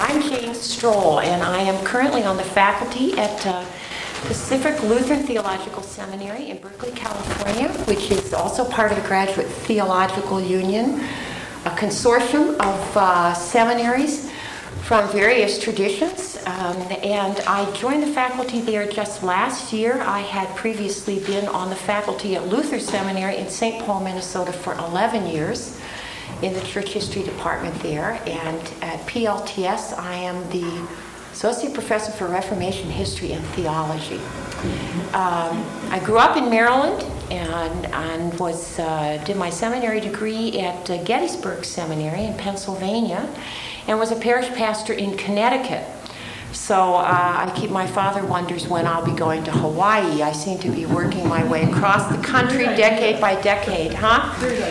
I'm Jane Stroll, and I am currently on the faculty at Pacific Lutheran Theological Seminary in Berkeley, California, which is also part of the Graduate Theological Union, a consortium of seminaries from various traditions. And I joined the faculty there just last year. I had previously been on the faculty at Luther Seminary in St. Paul, Minnesota for 11 years in the Church History Department there. And at PLTS, I am the Associate Professor for Reformation History and Theology. I grew up in Maryland and did my seminary degree at Gettysburg Seminary in Pennsylvania, and was a parish pastor in Connecticut. So my father wonders when I'll be going to Hawaii. I seem to be working my way across the country decade by decade, huh?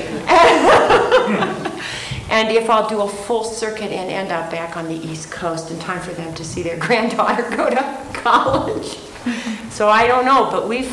And if I'll do a full circuit and end up back on the East Coast in time for them to see their granddaughter go to college. So I don't know, but we've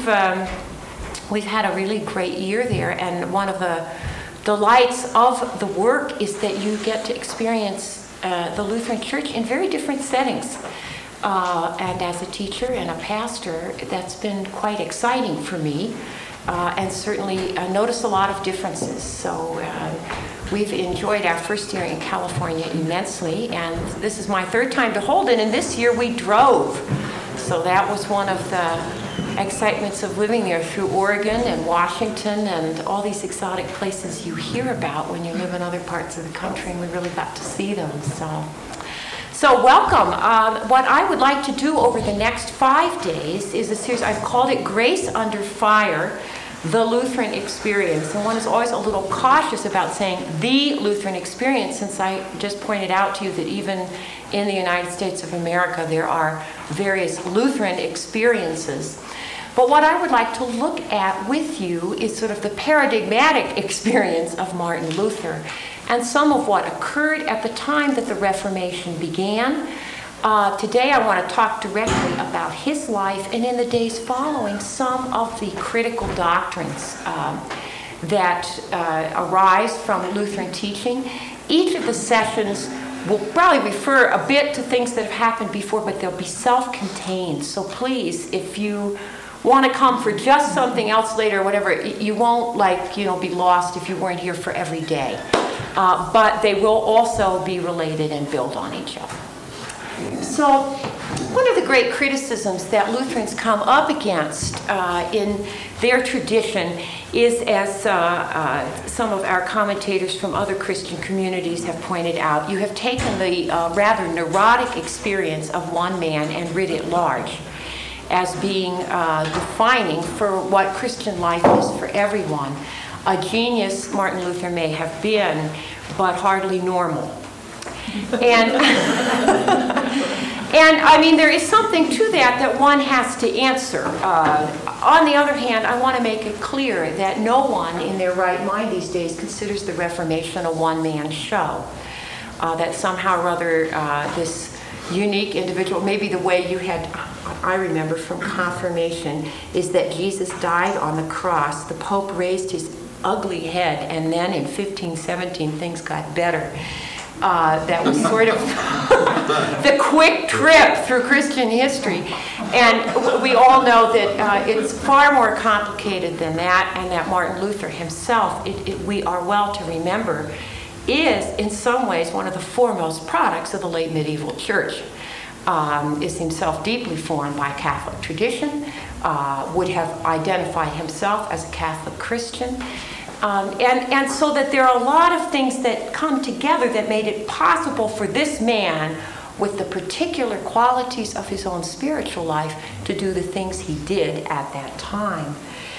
had a really great year there, and one of the delights of the work is that you get to experience the Lutheran Church in very different settings. And as a teacher and a pastor, that's been quite exciting for me, and certainly notice a lot of differences. So we've enjoyed our first year in California immensely, and this is my third time to Holden, and this year we drove. So that was one of the excitements of living there, through Oregon and Washington and all these exotic places you hear about when you live in other parts of the country, and we really got to see them. So welcome. What I would like to do over the next 5 days is a series. I've called it Grace Under Fire, the Lutheran Experience. And one is always a little cautious about saying the Lutheran Experience, since I just pointed out to you that even in the United States of America there are various Lutheran experiences. But what I would like to look at with you is sort of the paradigmatic experience of Martin Luther and some of what occurred at the time that the Reformation began. Today I want to talk directly about his life, and in the days following, some of the critical doctrines that arise from Lutheran teaching. Each of the sessions will probably refer a bit to things that have happened before, but they'll be self-contained. So please, if you want to come for just something else later or whatever, you won't be lost if you weren't here for every day. But they will also be related and build on each other. So one of the great criticisms that Lutherans come up against in their tradition is, as some of our commentators from other Christian communities have pointed out, you have taken the rather neurotic experience of one man and writ it large as being defining for what Christian life is for everyone. A genius Martin Luther may have been, but hardly normal. And I mean, there is something to that one has to answer. On the other hand, I want to make it clear that no one in their right mind these days considers the Reformation a one-man show. That somehow or other this unique individual, maybe the way I remember from confirmation, is that Jesus died on the cross, the Pope raised his ugly head, and then in 1517 things got better. That was sort of the quick trip through Christian history. And we all know that it's far more complicated than that, and that Martin Luther himself, we are well to remember, is in some ways one of the foremost products of the late medieval church. Is himself deeply formed by Catholic tradition, would have identified himself as a Catholic Christian. And so that there are a lot of things that come together that made it possible for this man, with the particular qualities of his own spiritual life, to do the things he did at that time.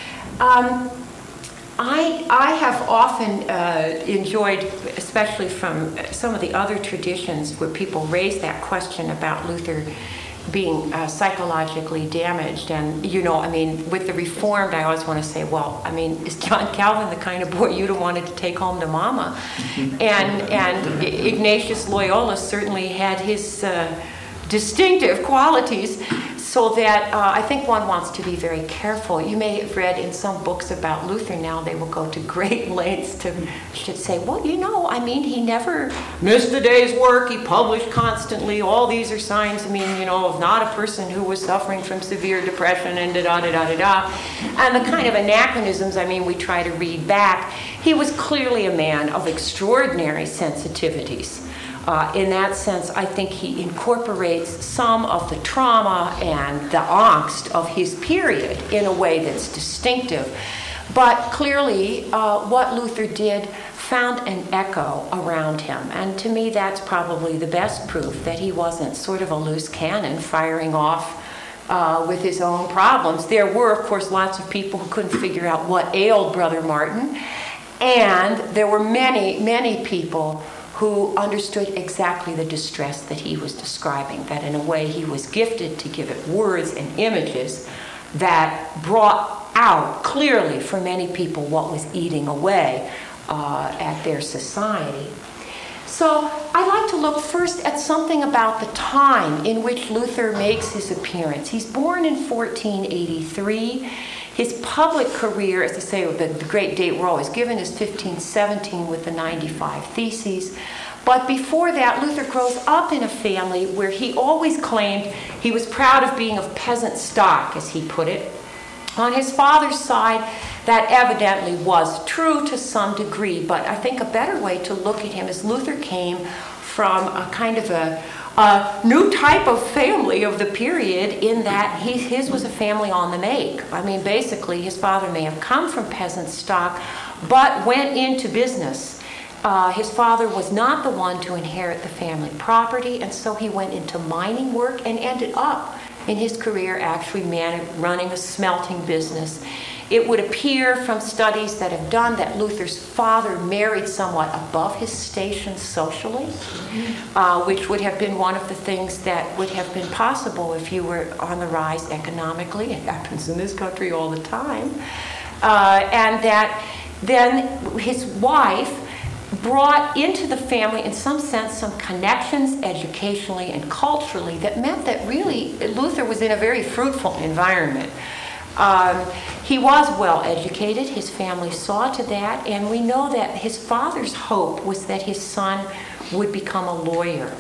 I have often enjoyed, especially from some of the other traditions where people raise that question about Luther being psychologically damaged. And, with the Reformed, I always want to say, is John Calvin the kind of boy you'd have wanted to take home to Mama? And Ignatius Loyola certainly had his distinctive qualities, so that I think one wants to be very careful. You may have read in some books about Luther now, they will go to great lengths to say, well, you know, I mean, he never missed a day's work, he published constantly, all these are signs, I mean, you know, of not a person who was suffering from severe depression and da-da-da-da-da-da. And the kind of anachronisms, I mean, we try to read back. He was clearly a man of extraordinary sensitivities. In that sense, I think he incorporates some of the trauma and the angst of his period in a way that's distinctive. But clearly, what Luther did found an echo around him. And to me, that's probably the best proof that he wasn't sort of a loose cannon firing off with his own problems. There were, of course, lots of people who couldn't figure out what ailed Brother Martin. And there were many, many people who understood exactly the distress that he was describing, that in a way he was gifted to give it words and images that brought out clearly for many people what was eating away at their society. So I'd like to look first at something about the time in which Luther makes his appearance. He's born in 1483. His public career, as I say, the great date we're always given, is 1517 with the 95 Theses. But before that, Luther grows up in a family where he always claimed he was proud of being of peasant stock, as he put it. On his father's side, that evidently was true to some degree, but I think a better way to look at him is Luther came from a kind of a new type of family of the period, in that his was a family on the make. I mean, basically, his father may have come from peasant stock, but went into business. His father was not the one to inherit the family property, and so he went into mining work and ended up in his career actually running a smelting business. It would appear from studies that have done that Luther's father married somewhat above his station socially, which would have been one of the things that would have been possible if you were on the rise economically. It happens in this country all the time. And that then his wife brought into the family, in some sense, some connections educationally and culturally that meant that really Luther was in a very fruitful environment. He was well educated, his family saw to that, and we know that his father's hope was that his son would become a lawyer.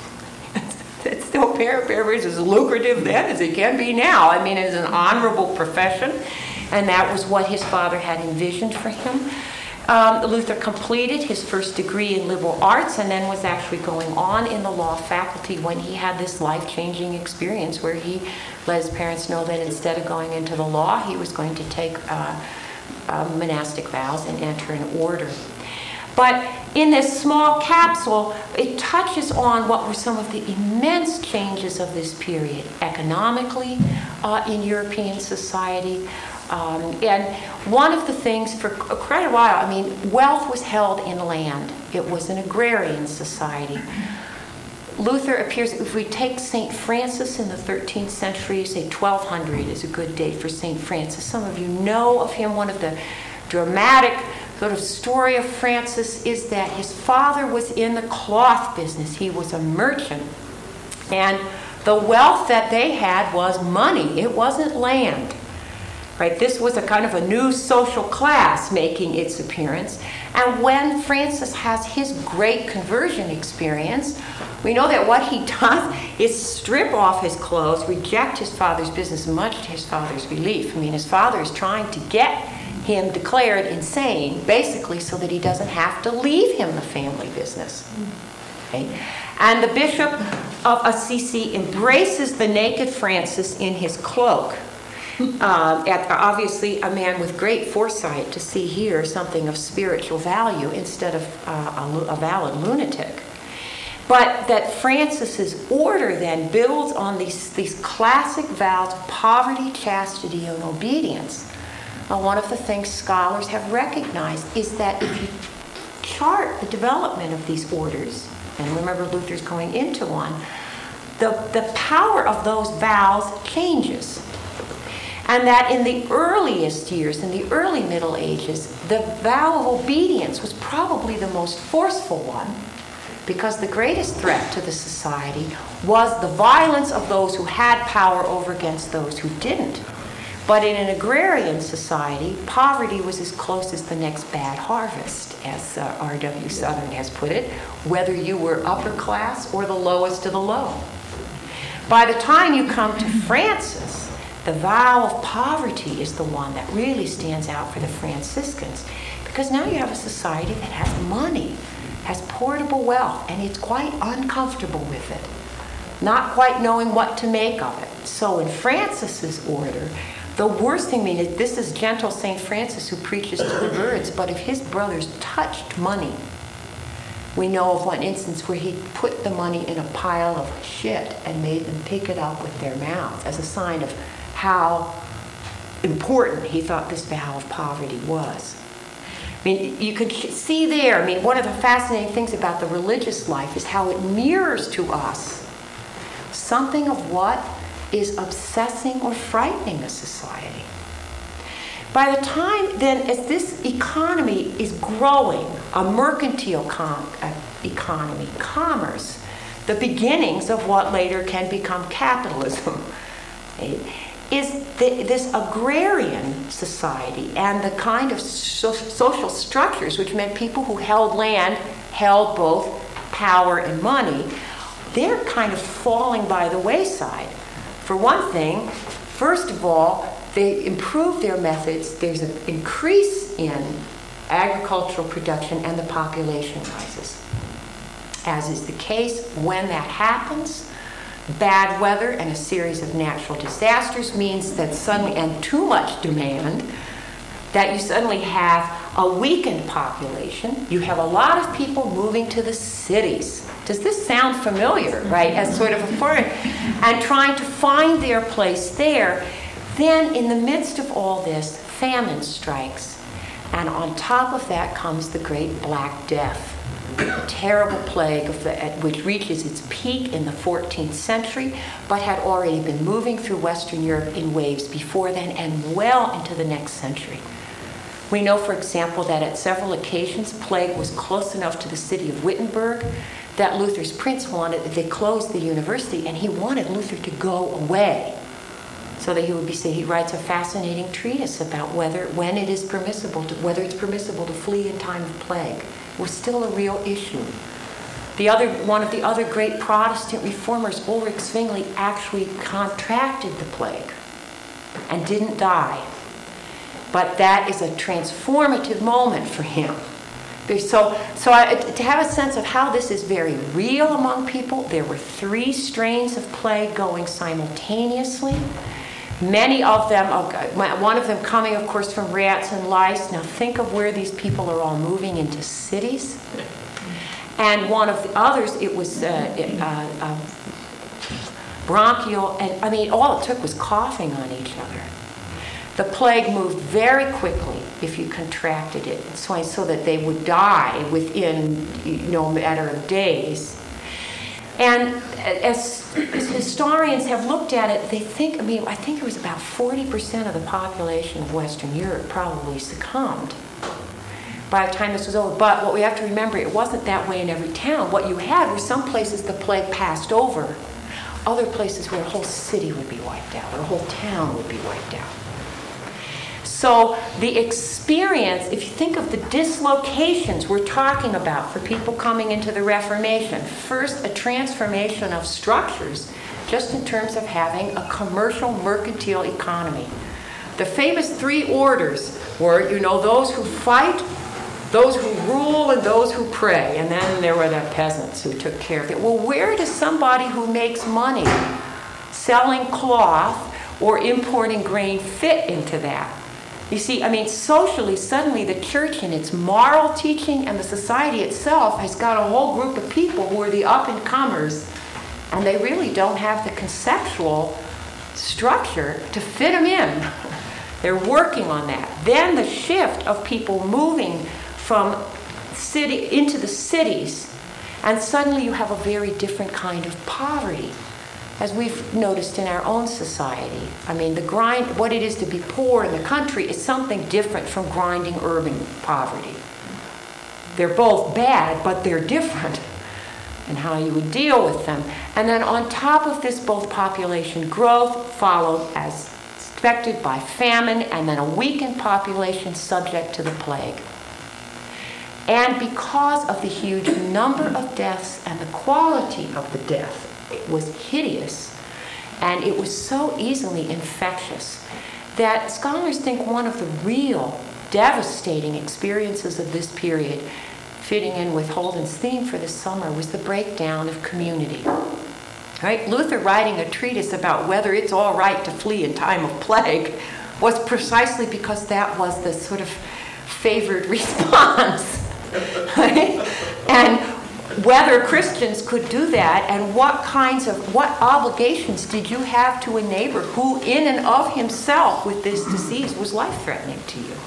It's still apparently as lucrative then as it can be now. I mean, it's an honorable profession, and that was what his father had envisioned for him. Luther completed his first degree in liberal arts and then was actually going on in the law faculty when he had this life-changing experience where he let his parents know that instead of going into the law, he was going to take monastic vows and enter an order. But in this small capsule, it touches on what were some of the immense changes of this period economically in European society. And one of the things for quite a while, I mean, wealth was held in land. It was an agrarian society. Luther appears, if we take St. Francis in the 13th century, say 1200 is a good date for St. Francis. Some of you know of him. One of the dramatic sort of story of Francis is that his father was in the cloth business. He was a merchant. And the wealth that they had was money. It wasn't land. Right? This was a kind of a new social class making its appearance. And when Francis has his great conversion experience, we know that what he does is strip off his clothes, reject his father's business, much to his father's relief. I mean, his father is trying to get him declared insane, basically so that he doesn't have to leave him the family business. Okay? And the Bishop of Assisi embraces the naked Francis in his cloak. Obviously a man with great foresight to see here something of spiritual value instead of a valid lunatic. But that Francis's order then builds on these classic vows of poverty, chastity, and obedience. One of the things scholars have recognized is that if you chart the development of these orders, and remember Luther's going into one, the power of those vows changes. And that in the earliest years, in the early Middle Ages, the vow of obedience was probably the most forceful one. because the greatest threat to the society was the violence of those who had power over against those who didn't. But in an agrarian society, poverty was as close as the next bad harvest, as R.W. Southern has put it, whether you were upper class or the lowest of the low. By the time you come to Francis, the vow of poverty is the one that really stands out for the Franciscans, because now you have a society that has money, has portable wealth, and it's quite uncomfortable with it, not quite knowing what to make of it. So in Francis's order, the worst thing, this is gentle St. Francis who preaches to the birds, but if his brothers touched money, we know of one instance where he put the money in a pile of shit and made them pick it up with their mouths as a sign of how important he thought this vow of poverty was. You could see there, one of the fascinating things about the religious life is how it mirrors to us something of what is obsessing or frightening a society. By the time then, as this economy is growing, a mercantile economy, commerce, the beginnings of what later can become capitalism, is this agrarian society and the kind of social structures which meant people who held land held both power and money, they're kind of falling by the wayside. For one thing, first of all, they improve their methods. There's an increase in agricultural production and the population rises. As is the case, when that happens, bad weather and a series of natural disasters means that suddenly, and too much demand, that you suddenly have a weakened population. You have a lot of people moving to the cities. Does this sound familiar, right? As sort of a foreign, and trying to find their place there. Then, in the midst of all this, famine strikes. And on top of that comes the Great Black Death, a terrible plague which reaches its peak in the 14th century, but had already been moving through Western Europe in waves before then and well into the next century. We know, for example, that at several occasions, plague was close enough to the city of Wittenberg that Luther's prince they closed the university, and he wanted Luther to go away so that he would be saved. He writes a fascinating treatise about whether it's permissible to flee in time of plague. It was still a real issue. One of the other great Protestant reformers, Ulrich Zwingli, actually contracted the plague and didn't die. But that is a transformative moment for him. So to have a sense of how this is very real among people, there were 3 strains of plague going simultaneously. Many of them, one of them coming, of course, from rats and lice. Now think of where these people are all moving into cities. And one of the others, it was bronchial, and all it took was coughing on each other. The plague moved very quickly if you contracted it, so that they would die within a matter of days. And as historians have looked at it, they think, I think it was about 40% of the population of Western Europe probably succumbed by the time this was over. But what we have to remember, it wasn't that way in every town. What you had were some places the plague passed over, other places where a whole city would be wiped out, or a whole town would be wiped out. So the experience, if you think of the dislocations we're talking about for people coming into the Reformation, first a transformation of structures, just in terms of having a commercial mercantile economy. The famous 3 orders were, those who fight, those who rule, and those who pray. And then there were the peasants who took care of it. Well, where does somebody who makes money selling cloth or importing grain fit into that? You see, socially, suddenly the church in its moral teaching and the society itself has got a whole group of people who are the up-and-comers, and they really don't have the conceptual structure to fit them in. They're working on that. Then the shift of people moving from city into the cities, and suddenly you have a very different kind of poverty. As we've noticed in our own society, what it is to be poor in the country is something different from grinding urban poverty. They're both bad, but they're different. and how you would deal with them. And then on top of this, both population growth followed as expected by famine, and then a weakened population subject to the plague. And because of the huge number of deaths and the quality of the death, it was hideous, and it was so easily infectious that scholars think one of the real devastating experiences of this period, fitting in with Holden's theme for this summer, was the breakdown of community. Right? Luther, writing a treatise about whether it's all right to flee in time of plague, was precisely because that was the sort of favored response. Right? And whether Christians could do that, and what obligations did you have to a neighbor who in and of himself with this disease was life-threatening to you.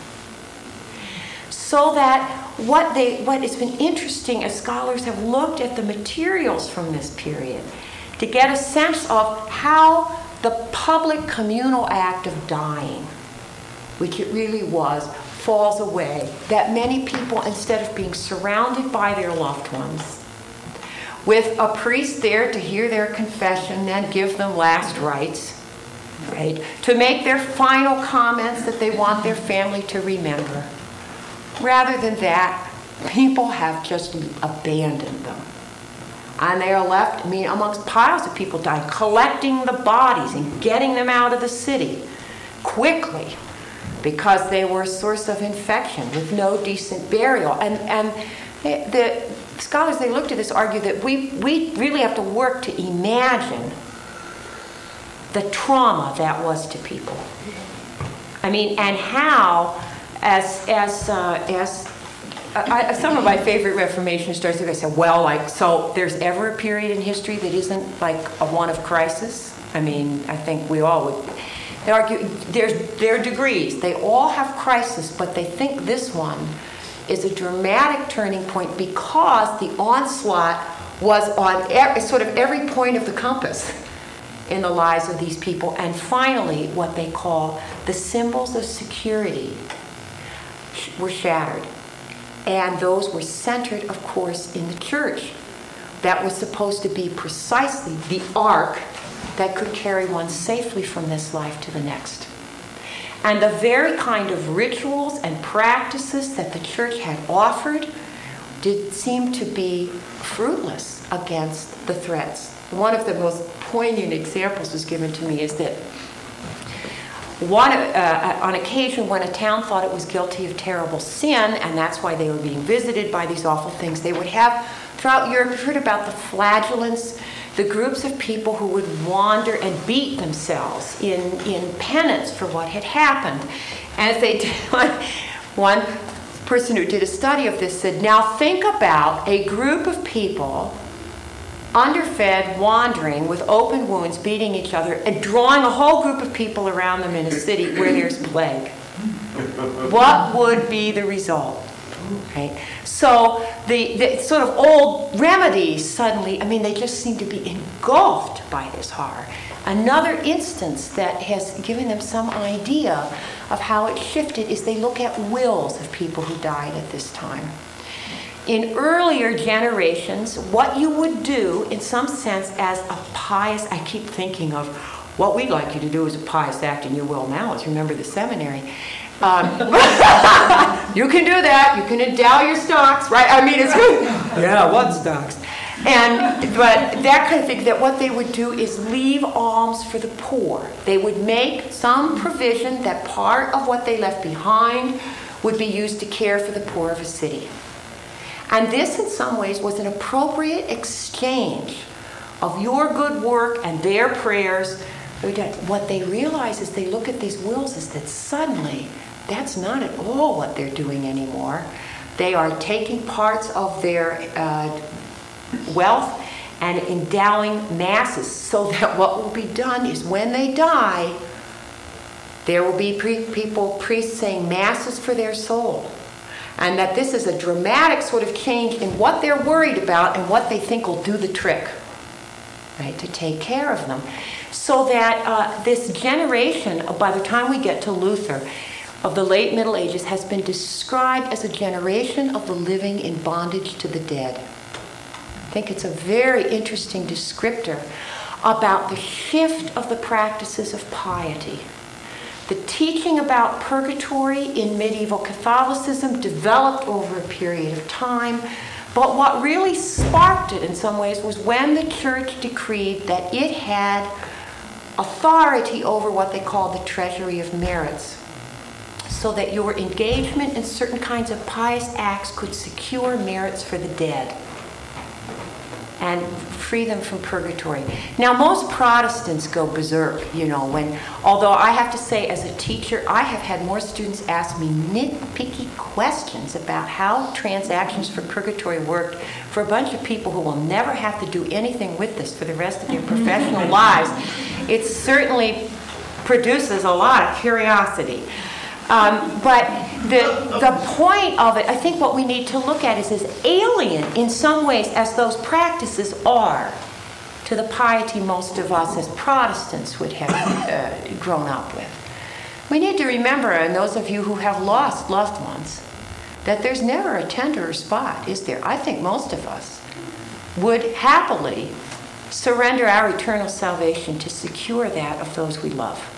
So that what has been interesting as scholars have looked at the materials from this period to get a sense of how the public communal act of dying, which it really was, falls away. That many people, instead of being surrounded by their loved ones, with a priest there to hear their confession and give them last rites, right, to make their final comments that they want their family to remember, rather than that, people have just abandoned them. And they are left, amongst piles of people dying, collecting the bodies and getting them out of the city quickly because they were a source of infection with no decent burial. And the scholars, they looked at this, argue that we really have to work to imagine the trauma that was to people. And how, as some of my favorite Reformation stories, they say, so there's ever a period in history that isn't like a one of crisis? I think we all would. They argue there are degrees. They all have crisis, but they think this one is a dramatic turning point because the onslaught was on every point of the compass in the lives of these people. And finally, what they call the symbols of security were shattered. And those were centered, of course, in the church. That was supposed to be precisely the ark that could carry one safely from this life to the next. And the very kind of rituals and practices that the church had offered did seem to be fruitless against the threats. One of the most poignant examples was given to me is that on occasion when a town thought it was guilty of terrible sin, and that's why they were being visited by these awful things, they would have, throughout Europe, you've heard about the flagellants, the groups of people who would wander and beat themselves in penance for what had happened. And as they did, one person who did a study of this said, now think about a group of people underfed, wandering with open wounds, beating each other, and drawing a whole group of people around them in a city where there's plague. What would be the result? Right? So the sort of old remedies suddenly, they just seem to be engulfed by this horror. Another instance that has given them some idea of how it shifted is they look at wills of people who died at this time. In earlier generations, what you would do, in some sense, as a pious, I keep thinking of what we'd like you to do as a pious act in your will now is remember the seminary. You can do that. You can endow your stocks, right? It's good. Yeah, what stocks? But that kind of thing, that what they would do is leave alms for the poor. They would make some provision that part of what they left behind would be used to care for the poor of a city. And this, in some ways, was an appropriate exchange of your good work and their prayers. What they realize as they look at these wills is that suddenly that's not at all what they're doing anymore. They are taking parts of their wealth and endowing masses so that what will be done is when they die, there will be priests saying masses for their soul. And that this is a dramatic sort of change in what they're worried about and what they think will do the trick, right, to take care of them. So that this generation, by the time we get to Luther, of the late Middle Ages, has been described as a generation of the living in bondage to the dead. I think it's a very interesting descriptor about the shift of the practices of piety. The teaching about purgatory in medieval Catholicism developed over a period of time, but what really sparked it in some ways was when the church decreed that it had authority over what they called the treasury of merits, so that your engagement in certain kinds of pious acts could secure merits for the dead and free them from purgatory. Now, most Protestants go berserk, although I have to say, as a teacher, I have had more students ask me nitpicky questions about how transactions for purgatory worked for a bunch of people who will never have to do anything with this for the rest of their professional lives. It certainly produces a lot of curiosity. But the point of it, I think what we need to look at is as alien in some ways as those practices are to the piety most of us as Protestants would have grown up with. We need to remember, and those of you who have lost loved ones, that there's never a tenderer spot, is there? I think most of us would happily surrender our eternal salvation to secure that of those we love.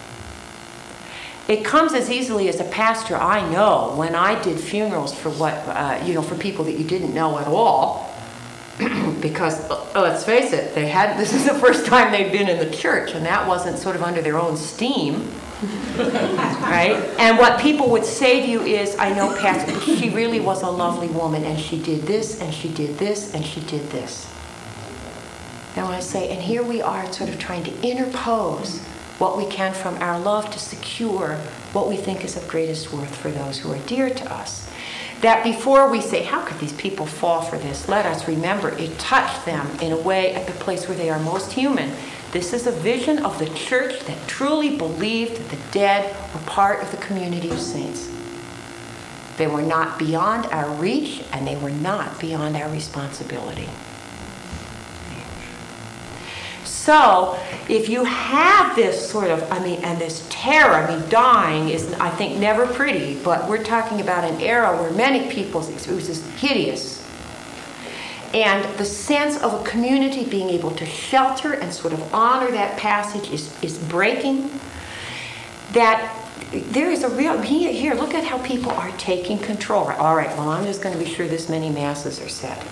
It comes as easily as a pastor I know when I did funerals for for people that you didn't know at all, because let's face it, this is the first time they'd been in the church, and that wasn't sort of under their own steam, right? And what people would say to you is, I know, Pastor, she really was a lovely woman, and she did this, and she did this, and she did this. And I say, and here we are sort of trying to interpose what we can from our love to secure what we think is of greatest worth for those who are dear to us. That before we say, how could these people fall for this? Let us remember it touched them in a way at the place where they are most human. This is a vision of the church that truly believed that the dead were part of the community of saints. They were not beyond our reach, and they were not beyond our responsibility. So, if you have this sort of, and this terror, dying is, I think, never pretty, but we're talking about an era where many people's experience is hideous. And the sense of a community being able to shelter and sort of honor that passage is breaking. That there is a real, here, look at how people are taking control. All right, well, I'm just going to be sure this many masses are said.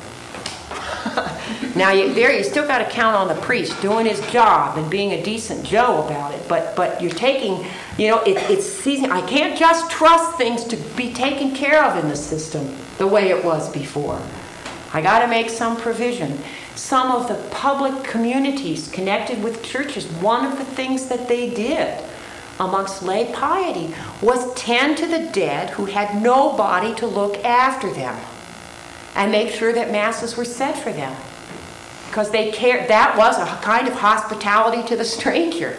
Now, you still got to count on the priest doing his job and being a decent Joe about it. But you're taking, it's season. I can't just trust things to be taken care of in the system the way it was before. I got to make some provision. Some of the public communities connected with churches, one of the things that they did amongst lay piety was tend to the dead who had nobody to look after them, and make sure that masses were said for them. Because they cared, that was a kind of hospitality to the stranger,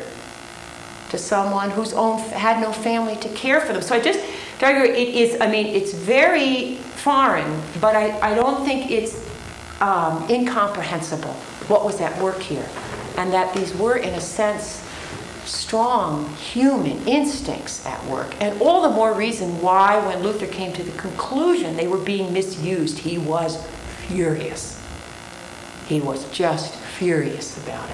to someone whose own had no family to care for them. So it is, it's very foreign, but I don't think it's incomprehensible what was at work here. And that these were, in a sense, strong human instincts at work. And all the more reason why, when Luther came to the conclusion they were being misused, he was furious. He was just furious about it.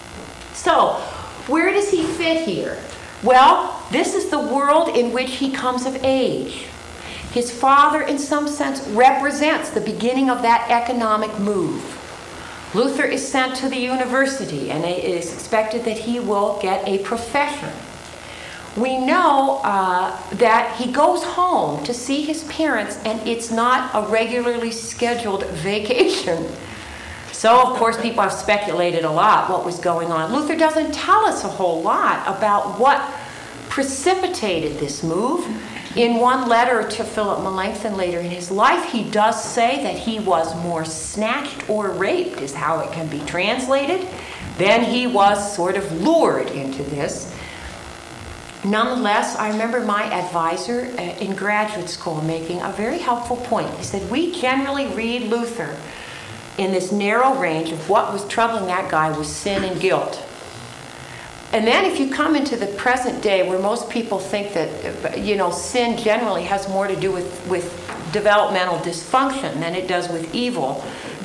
So, where does he fit here? Well, this is the world in which he comes of age. His father, in some sense, represents the beginning of that economic move. Luther is sent to the university, and it is expected that he will get a profession. We know that he goes home to see his parents, and it's not a regularly scheduled vacation. So, of course, people have speculated a lot what was going on. Luther doesn't tell us a whole lot about what precipitated this move. In one letter to Philip Melanchthon later in his life, he does say that he was more snatched or raped, is how it can be translated. Then he was sort of lured into this. Nonetheless, I remember my advisor in graduate school making a very helpful point. He said, we generally read Luther in this narrow range of what was troubling that guy was sin and guilt. And then if you come into the present day where most people think that, sin generally has more to do with developmental dysfunction than it does with evil,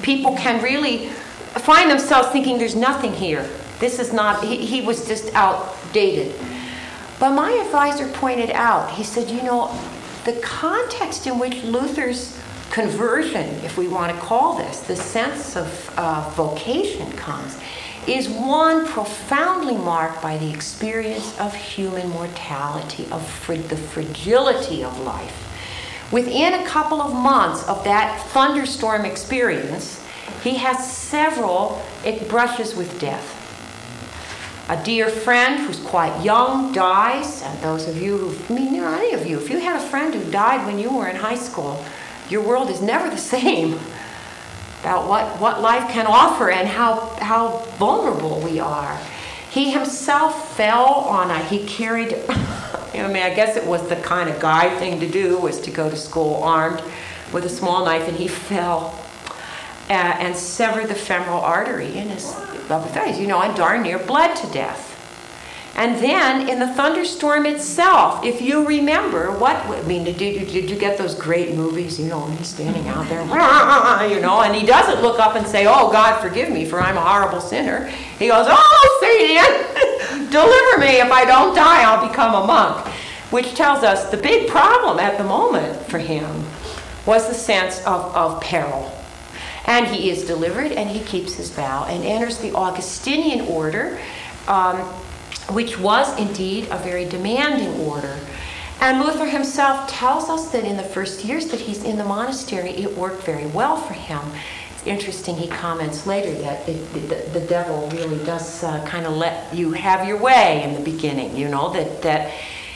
people can really find themselves thinking there's nothing here. This is not, he was just outdated. But my advisor pointed out, he said, the context in which Luther's conversion, if we want to call this, the sense of vocation comes, is one profoundly marked by the experience of human mortality, of the fragility of life. Within a couple of months of that thunderstorm experience, he has several brushes with death. A dear friend who's quite young dies, and those of you any of you, if you had a friend who died when you were in high school, your world is never the same about what life can offer and how vulnerable we are. He himself fell he carried, I guess it was the kind of guy thing to do, was to go to school armed with a small knife, and he fell and severed the femoral artery in his upper thighs, and darn near bled to death. And then in the thunderstorm itself, if you remember, did you get those great movies, and he's standing out there, and he doesn't look up and say, "Oh, God, forgive me, for I'm a horrible sinner." He goes, "Oh, Satan, deliver me. If I don't die, I'll become a monk." Which tells us the big problem at the moment for him was the sense of peril. And he is delivered, and he keeps his vow and enters the Augustinian order, which was indeed a very demanding order. And Luther himself tells us that in the first years that he's in the monastery, it worked very well for him. It's interesting, he comments later that the devil really does kind of let you have your way in the beginning, that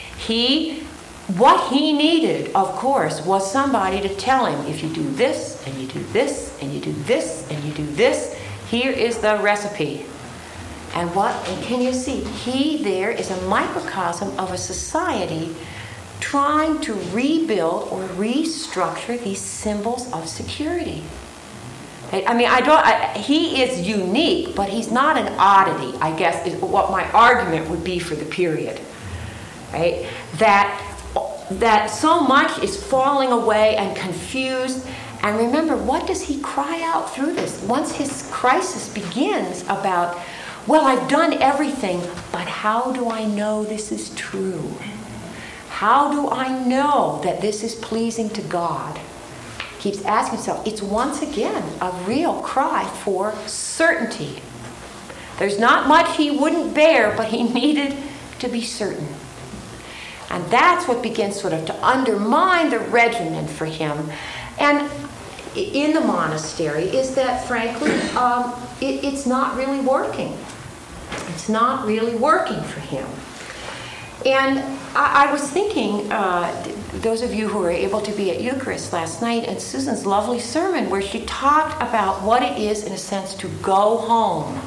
what he needed, of course, was somebody to tell him, if you do this, and you do this, and you do this, and you do this, here is the recipe. And can you see? He there is a microcosm of a society trying to rebuild or restructure these symbols of security. He is unique, but he's not an oddity, I guess, is what my argument would be for the period. Right? That so much is falling away and confused. And remember, what does he cry out through this? Once his crisis begins about, well, I've done everything, but how do I know this is true? How do I know that this is pleasing to God? Keeps asking himself. It's once again a real cry for certainty. There's not much he wouldn't bear, but he needed to be certain. And that's what begins sort of to undermine the regimen for him. And in the monastery is that, frankly, it's not really working. It's not really working for him. And I was thinking, those of you who were able to be at Eucharist last night, and Susan's lovely sermon where she talked about what it is, in a sense, to go home.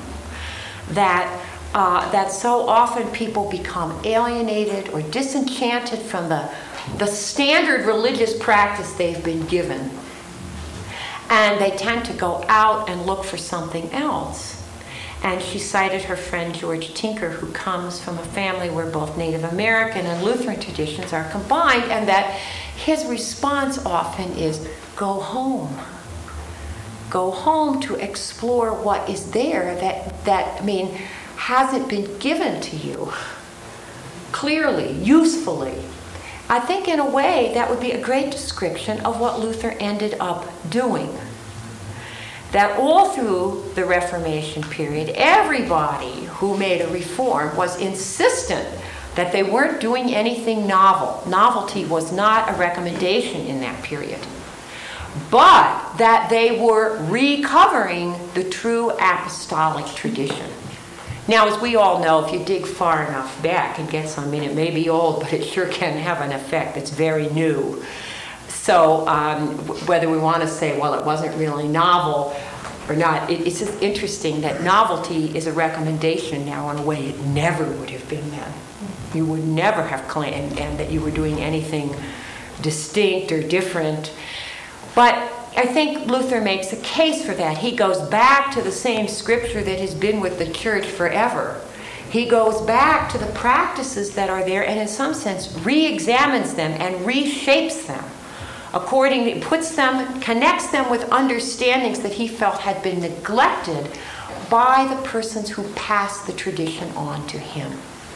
That so often people become alienated or disenchanted from the standard religious practice they've been given. And they tend to go out and look for something else. And she cited her friend George Tinker, who comes from a family where both Native American and Lutheran traditions are combined, and that his response often is, go home. Go home to explore what is there that hasn't been given to you clearly, usefully. I think in a way that would be a great description of what Luther ended up doing. That all through the Reformation period, everybody who made a reform was insistent that they weren't doing anything novel. Novelty was not a recommendation in that period. But that they were recovering the true apostolic tradition. Now, as we all know, if you dig far enough back and get some, it may be old, but it sure can have an effect. It's very new. So whether we want to say, well, it wasn't really novel or not, it's just interesting that novelty is a recommendation now in a way it never would have been then. You would never have claimed and that you were doing anything distinct or different. But I think Luther makes a case for that. He goes back to the same scripture that has been with the church forever. He goes back to the practices that are there and in some sense re-examines them and reshapes them connects them with understandings that he felt had been neglected by the persons who passed the tradition on to him.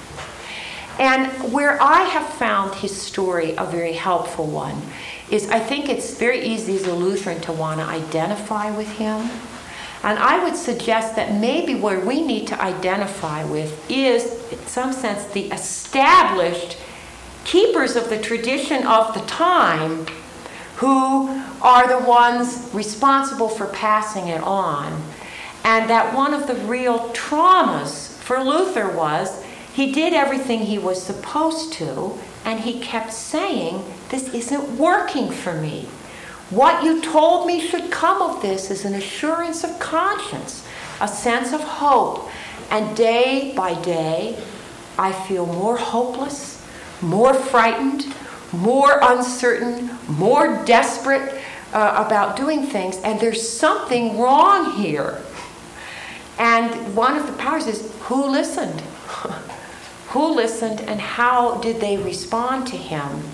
And where I have found his story a very helpful one is I think it's very easy as a Lutheran to want to identify with him. And I would suggest that maybe where we need to identify with is, in some sense, the established keepers of the tradition of the time who are the ones responsible for passing it on. And that one of the real traumas for Luther was he did everything he was supposed to, and he kept saying, this isn't working for me. What you told me should come of this is an assurance of conscience, a sense of hope. And day by day, I feel more hopeless, more frightened, more uncertain, more desperate about doing things. And there's something wrong here. And one of the powers is, who listened? Who listened, and how did they respond to him?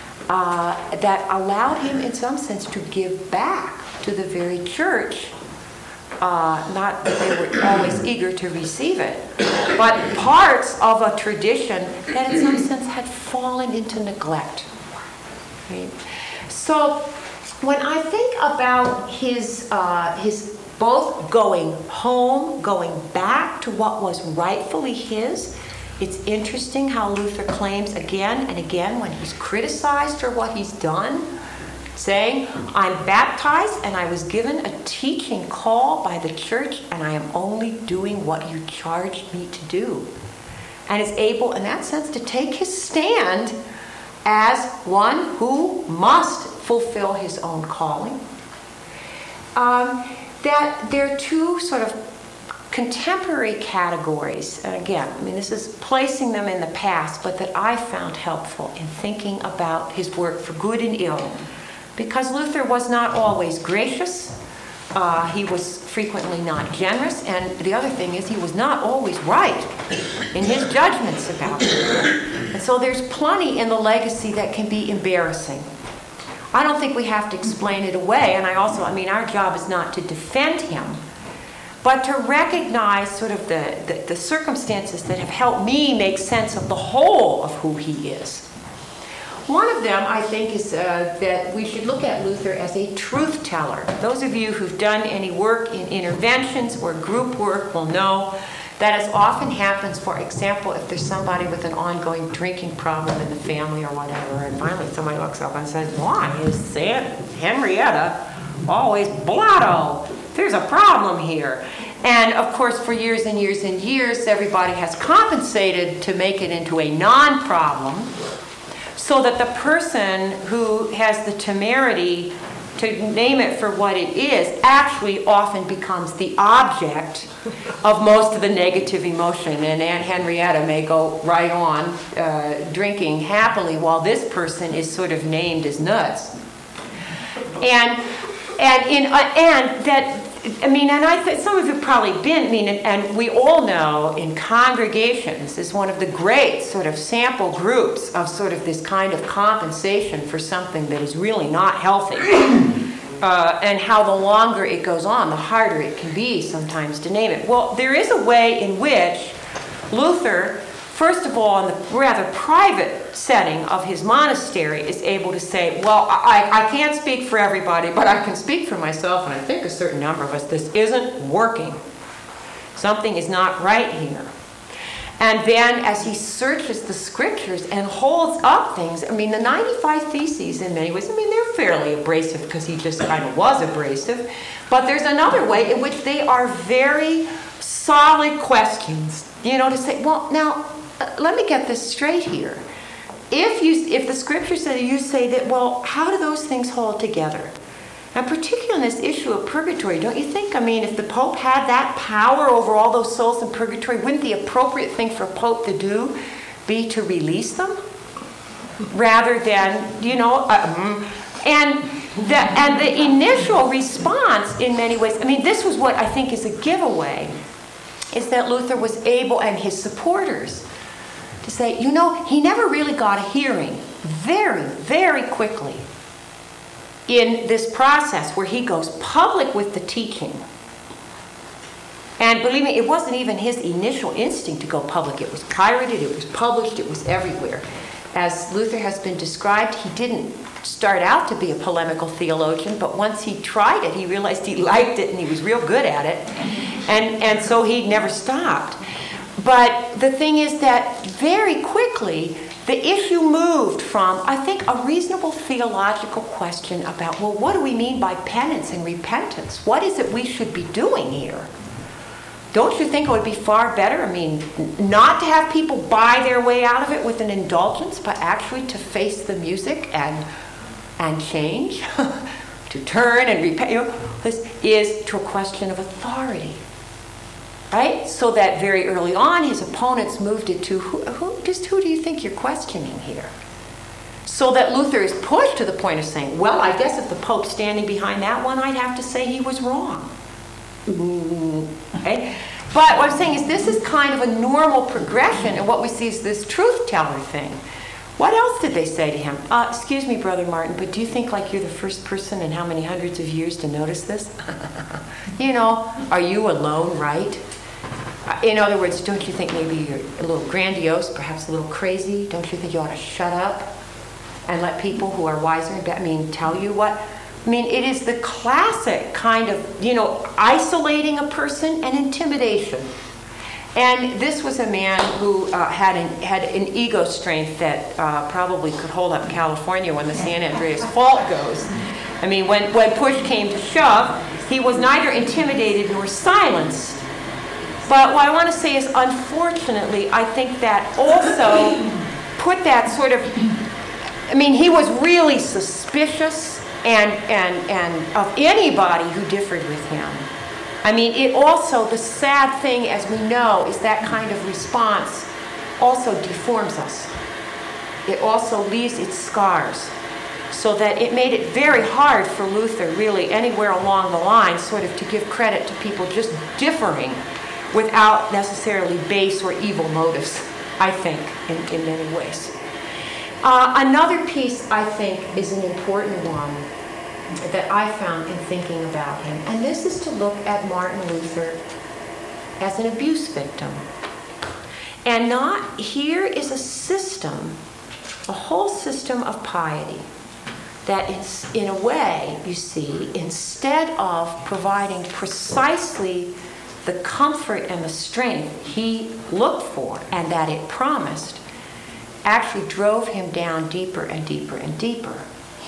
That allowed him, in some sense, to give back to the very church. Not that they were always eager to receive it, but parts of a tradition that, in some sense, had fallen into neglect. Right? So, when I think about his both going home, going back to what was rightfully his, it's interesting how Luther claims again and again when he's criticized for what he's done, saying, I'm baptized and I was given a teaching call by the church and I am only doing what you charged me to do. And is able, in that sense, to take his stand as one who must fulfill his own calling. That there are two sort of contemporary categories, and again, I mean, this is placing them in the past, but that I found helpful in thinking about his work for good and ill. Because Luther was not always gracious, he was frequently not generous, and the other thing is he was not always right in his judgments about it. And so there's plenty in the legacy that can be embarrassing. I don't think we have to explain it away, and our job is not to defend him, but to recognize sort of the circumstances that have helped me make sense of the whole of who he is. One of them, I think, is that we should look at Luther as a truth teller. Those of you who've done any work in interventions or group work will know that as often happens, for example, if there's somebody with an ongoing drinking problem in the family or whatever, and finally somebody looks up and says, why is Aunt Henrietta always blotto? There's a problem here. And of course, for years and years and years, everybody has compensated to make it into a non-problem, so that the person who has the temerity to name it for what it is actually often becomes the object of most of the negative emotion. And Aunt Henrietta may go right on drinking happily while this person is sort of named as nuts. And I think some of you have probably been, and we all know in congregations is one of the great sort of sample groups of sort of this kind of compensation for something that is really not healthy. And how the longer it goes on, the harder it can be sometimes to name it. Well, there is a way in which Luther, first of all, in the rather private setting of his monastery, is able to say, well, I can't speak for everybody, but I can speak for myself, and I think a certain number of us, this isn't working. Something is not right here. And then as he searches the scriptures and holds up things, the 95 Theses in many ways, they're fairly abrasive because he just kind of was abrasive. But there's another way in which they are very solid questions, to say, well, now, let me get this straight here. If the scriptures say, you say that, well, how do those things hold together? And particularly on this issue of purgatory, don't you think, if the Pope had that power over all those souls in purgatory, wouldn't the appropriate thing for a Pope to do be to release them? Rather than, and the initial response in many ways, this was what I think is a giveaway, is that Luther was able, and his supporters, to say, he never really got a hearing very, very quickly. in this process where he goes public with the teaching. And believe me, it wasn't even his initial instinct to go public. It was pirated, it was published, it was everywhere. As Luther has been described, he didn't start out to be a polemical theologian, but once he tried it, he realized he liked it and he was real good at it. And so he never stopped. But the thing is that very quickly, the issue moved from, I think, a reasonable theological question about, well, what do we mean by penance and repentance? What is it we should be doing here? Don't you think it would be far better, not to have people buy their way out of it with an indulgence, but actually to face the music and change, to turn and repent? This is to a question of authority. Right? So that very early on, his opponents moved it to, who do you think you're questioning here? So that Luther is pushed to the point of saying, well, I guess if the Pope's standing behind that one, I'd have to say he was wrong. Okay? But what I'm saying is this is kind of a normal progression, and what we see is this truth-teller thing. What else did they say to him? Excuse me, Brother Martin, but do you think like you're the first person in how many hundreds of years to notice this? Are you alone, right? In other words, don't you think maybe you're a little grandiose, perhaps a little crazy? Don't you think you ought to shut up and let people who are wiser and better, tell you what? It is the classic kind of, isolating a person and intimidation. And this was a man who had an ego strength that probably could hold up California when the San Andreas Fault goes. When push came to shove, he was neither intimidated nor silenced. But what I want to say is, unfortunately, I think that also put that sort of, he was really suspicious and of anybody who differed with him. It also, the sad thing, as we know, is that kind of response also deforms us. It also leaves its scars. So that it made it very hard for Luther, really, anywhere along the line, sort of to give credit to people just differing without necessarily base or evil motives, I think, in many ways. Another piece, I think, is an important one that I found in thinking about him, and this is to look at Martin Luther as an abuse victim. And here is a system, a whole system of piety that is, in a way, you see, instead of providing precisely the comfort and the strength he looked for and that it promised, actually drove him down deeper and deeper and deeper.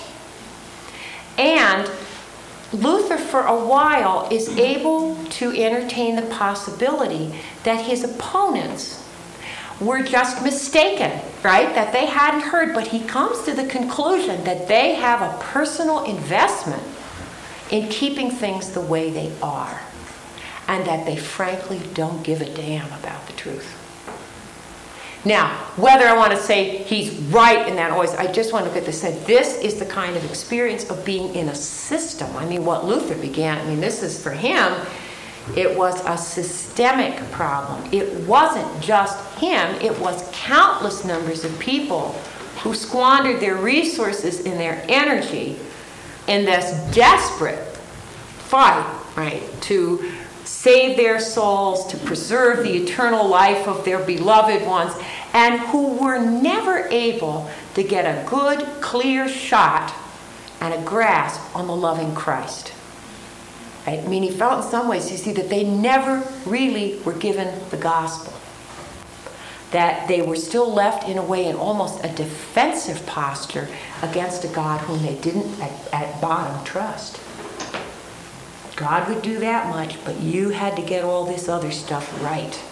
And Luther, for a while, is able to entertain the possibility that his opponents were just mistaken, right? That they hadn't heard, but he comes to the conclusion that they have a personal investment in keeping things the way they are, and that they frankly don't give a damn about the truth. Now, whether I want to say he's right in that, always, I just want to look at this and say, this is the kind of experience of being in a system. What Luther began, this is for him, it was a systemic problem. It wasn't just him, it was countless numbers of people who squandered their resources and their energy in this desperate fight, right, to save their souls, to preserve the eternal life of their beloved ones, and who were never able to get a good, clear shot and a grasp on the loving Christ. Right? He felt in some ways, you see, that they never really were given the gospel. That they were still left, in a way, in almost a defensive posture against a God whom they didn't, at bottom, trust. God would do that much, but you had to get all this other stuff right.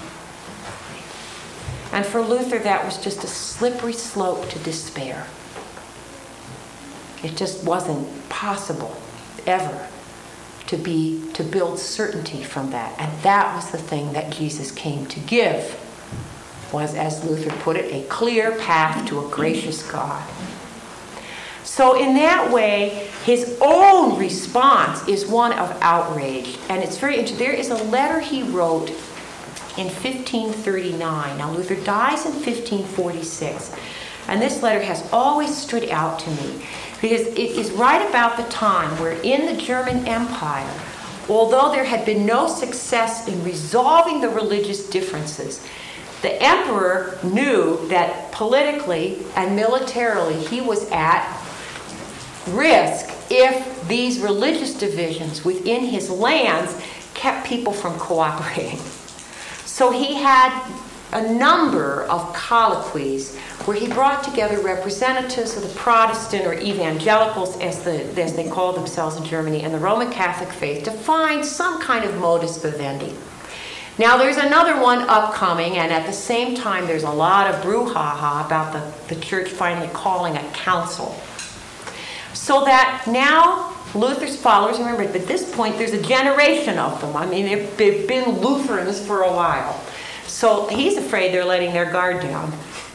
And for Luther, that was just a slippery slope to despair. It just wasn't possible, ever, to build certainty from that. And that was the thing that Jesus came to give, was, as Luther put it, a clear path to a gracious God. So in that way, his own response is one of outrage. And it's very interesting. There is a letter he wrote in 1539. Now, Luther dies in 1546. And this letter has always stood out to me because it is right about the time where in the German Empire, although there had been no success in resolving the religious differences, the emperor knew that politically and militarily he was at risk if these religious divisions within his lands kept people from cooperating. So he had a number of colloquies where he brought together representatives of the Protestant or evangelicals, as they call themselves in Germany, and the Roman Catholic faith to find some kind of modus vivendi. Now there's another one upcoming, and at the same time there's a lot of brouhaha about the church finally calling a council. So that now Luther's followers, remember at this point there's a generation of them. I mean, they've been Lutherans for a while. So he's afraid they're letting their guard down.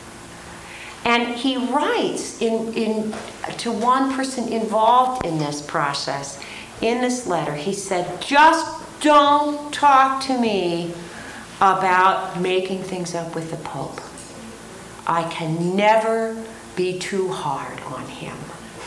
And he writes to one person involved in this process, in this letter, he said, just don't talk to me about making things up with the Pope. I can never be too hard on him.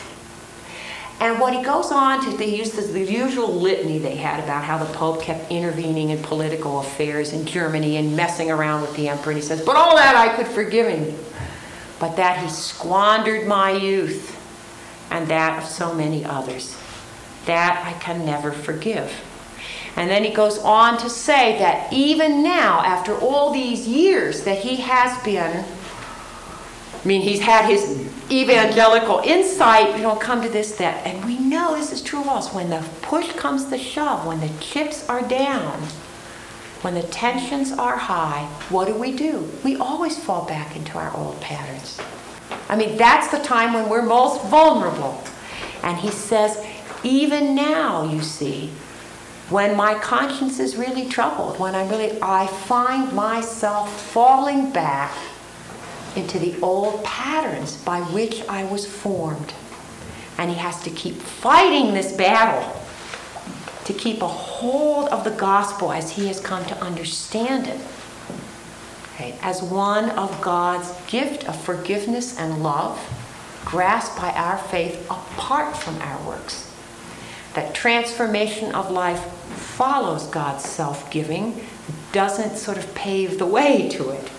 And what he goes on to, they use the usual litany they had about how the Pope kept intervening in political affairs in Germany and messing around with the emperor. And he says, but all that I could forgive him. But that he squandered my youth and that of so many others. That I can never forgive. And then he goes on to say that even now, after all these years that he has been, he's had his evangelical insight, come to this, that, and we know this is true of us, when the push comes to shove, when the chips are down, when the tensions are high, what do? We always fall back into our old patterns. That's the time when we're most vulnerable. And he says, even now, you see, when my conscience is really troubled, when I find myself falling back into the old patterns by which I was formed. And he has to keep fighting this battle to keep a hold of the gospel as he has come to understand it. Okay? As one of God's gift of forgiveness and love, grasped by our faith apart from our works. That transformation of life follows God's self-giving, doesn't sort of pave the way to it.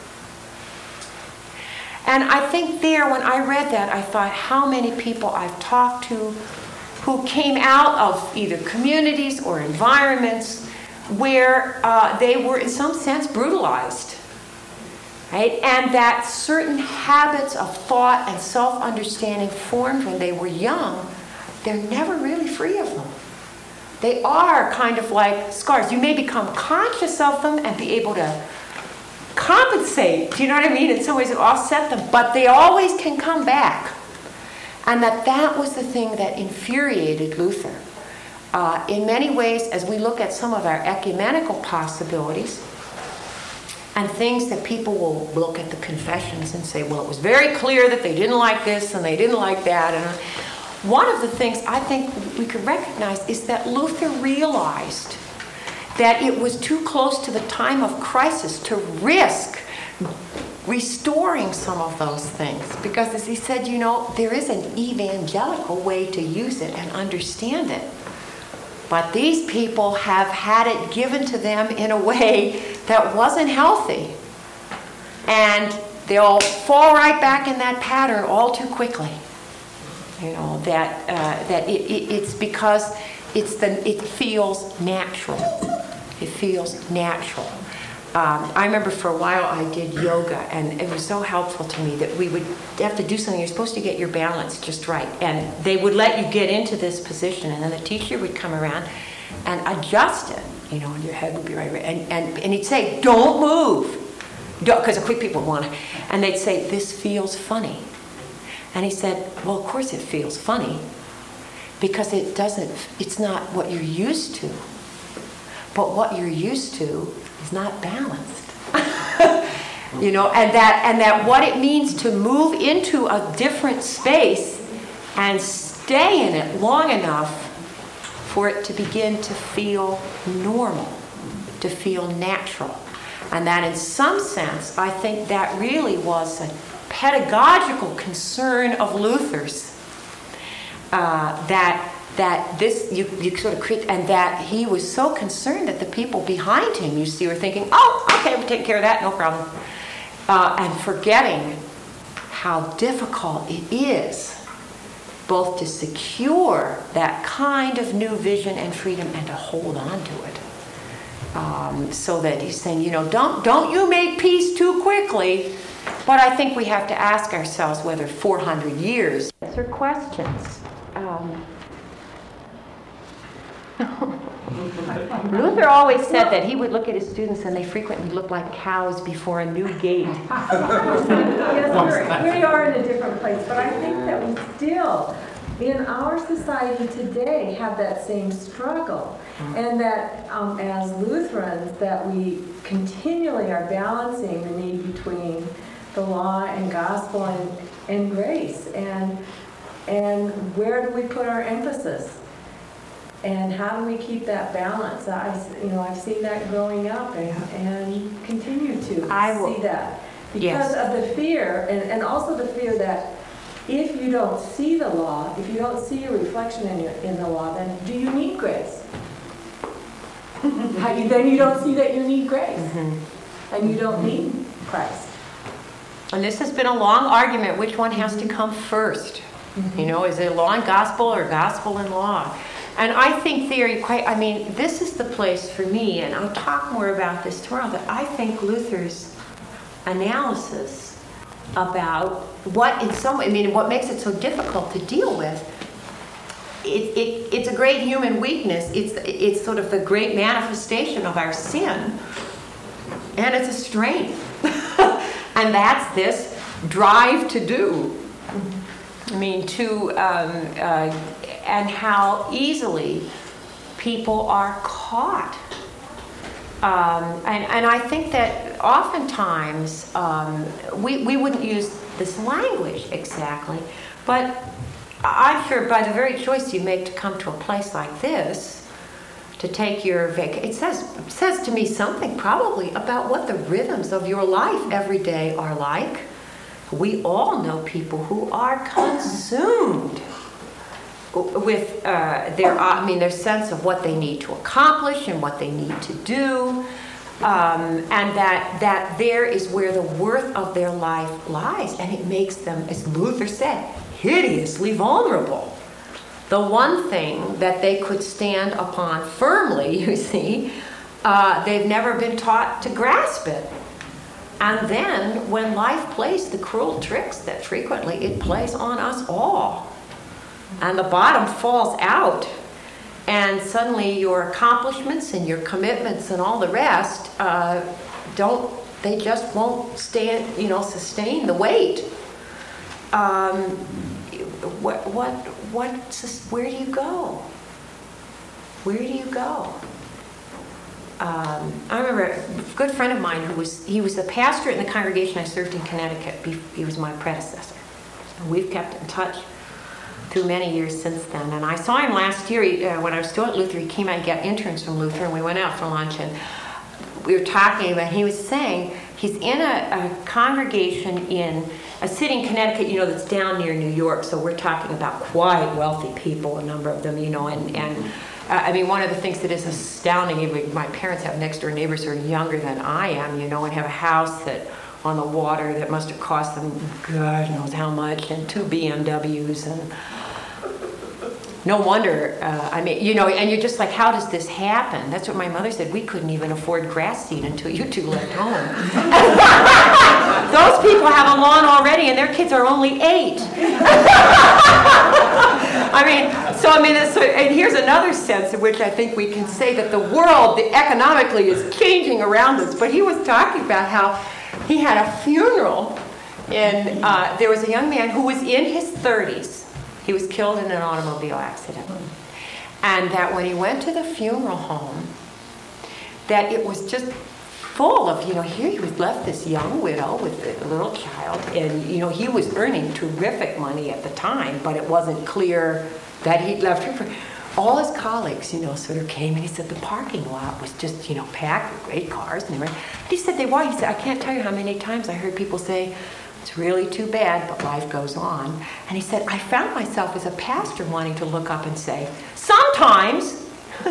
And I think there, when I read that, I thought how many people I've talked to who came out of either communities or environments where they were, in some sense, brutalized. Right? And that certain habits of thought and self-understanding formed when they were young, they're never really free of them. They are kind of like scars. You may become conscious of them and be able to compensate, do you know what I mean? In some ways, offset them, but they always can come back. And that was the thing that infuriated Luther. In many ways, as we look at some of our ecumenical possibilities, and things that people will look at the confessions and say, well, it was very clear that they didn't like this and they didn't like that. And one of the things I think we could recognize is that Luther realized that it was too close to the time of crisis to risk restoring some of those things. Because as he said, there is an evangelical way to use it and understand it. But these people have had it given to them in a way that wasn't healthy. And they'll fall right back in that pattern all too quickly. It's because it feels natural. It feels natural. I remember for a while I did yoga, and it was so helpful to me that we would have to do something. You're supposed to get your balance just right. And they would let you get into this position, and then the teacher would come around and adjust it, and your head would be right. And he'd say, don't move. Because the quick people would want to. And they'd say, this feels funny. And he said, well, of course it feels funny, because it's not what you're used to. But what you're used to is not balanced. And that what it means to move into a different space and stay in it long enough for it to begin to feel normal, to feel natural. And that in some sense, I think that really was a pedagogical concern of Luther's that this you sort of create, and that he was so concerned that the people behind him, you see, were thinking, oh, okay, we're taking care of that, no problem, and forgetting how difficult it is both to secure that kind of new vision and freedom and to hold on to it. So that he's saying, don't you make peace too quickly. But I think we have to ask ourselves whether 400 years. Answer questions. Luther always said that he would look at his students and they frequently looked like cows before a new gate. Yes, we are in a different place, but I think that we still, in our society today, have that same struggle. And that as Lutherans, that we continually are balancing the need between the law and gospel and grace. And where do we put our emphasis? And how do we keep that balance? I've seen that growing up and continue to see that. Because of the fear, and also the fear that if you don't see the law, if you don't see a reflection in the law, then do you need grace? Then you don't see that you need grace. Mm-hmm. And you don't need Christ. And this has been a long argument, which one has to come first? Mm-hmm. Is it law and gospel or gospel and law? And I think this is the place for me, and I'll talk more about this tomorrow, that I think Luther's analysis about what makes it so difficult to deal with, it's a great human weakness. It's sort of the great manifestation of our sin, and it's a strength. And that's this drive to do. And how easily people are caught. And I think that oftentimes we wouldn't use this language exactly, but I'm sure by the very choice you make to come to a place like this, to take your vacation, it says to me something probably about what the rhythms of your life every day are like. We all know people who are consumed with their sense of what they need to accomplish and what they need to do, and that there is where the worth of their life lies, and it makes them, as Luther said, hideously vulnerable. The one thing that they could stand upon firmly, you see, they've never been taught to grasp it. And then when life plays the cruel tricks that frequently it plays on us all, and the bottom falls out, and suddenly your accomplishments and your commitments and all the rest they just won't sustain the weight. Where do you go? Where do you go? I remember a good friend of mine he was a pastor in the congregation I served in Connecticut. He was my predecessor. And we've kept in touch through many years since then. And I saw him last year when I was still at Luther. He came out and got interns from Luther, and we went out for lunch, and we were talking about, he was saying he's in a congregation in a city in Connecticut, that's down near New York. So we're talking about quite wealthy people, a number of them, and one of the things that is astounding, my parents have next door neighbors who are younger than I am, and have a house that on the water that must have cost them God knows how much, and 2 BMWs, and no wonder, and you're just like, how does this happen? That's what my mother said. We couldn't even afford grass seed until you two left home. Those people have a lawn already, and their kids are only 8. And here's another sense in which I think we can say that the world economically is changing around us. But he was talking about how he had a funeral, and there was a young man who was in his 30s. He was killed in an automobile accident. And that when he went to the funeral home, that it was just full of, here he was left this young widow with a little child, and, he was earning terrific money at the time, but it wasn't clear that he'd left her for... All his colleagues, sort of came, and he said the parking lot was just, packed with great cars and everything. He said they were. He said, I can't tell you how many times I heard people say, It's really too bad, but life goes on. And he said, I found myself as a pastor wanting to look up and say, sometimes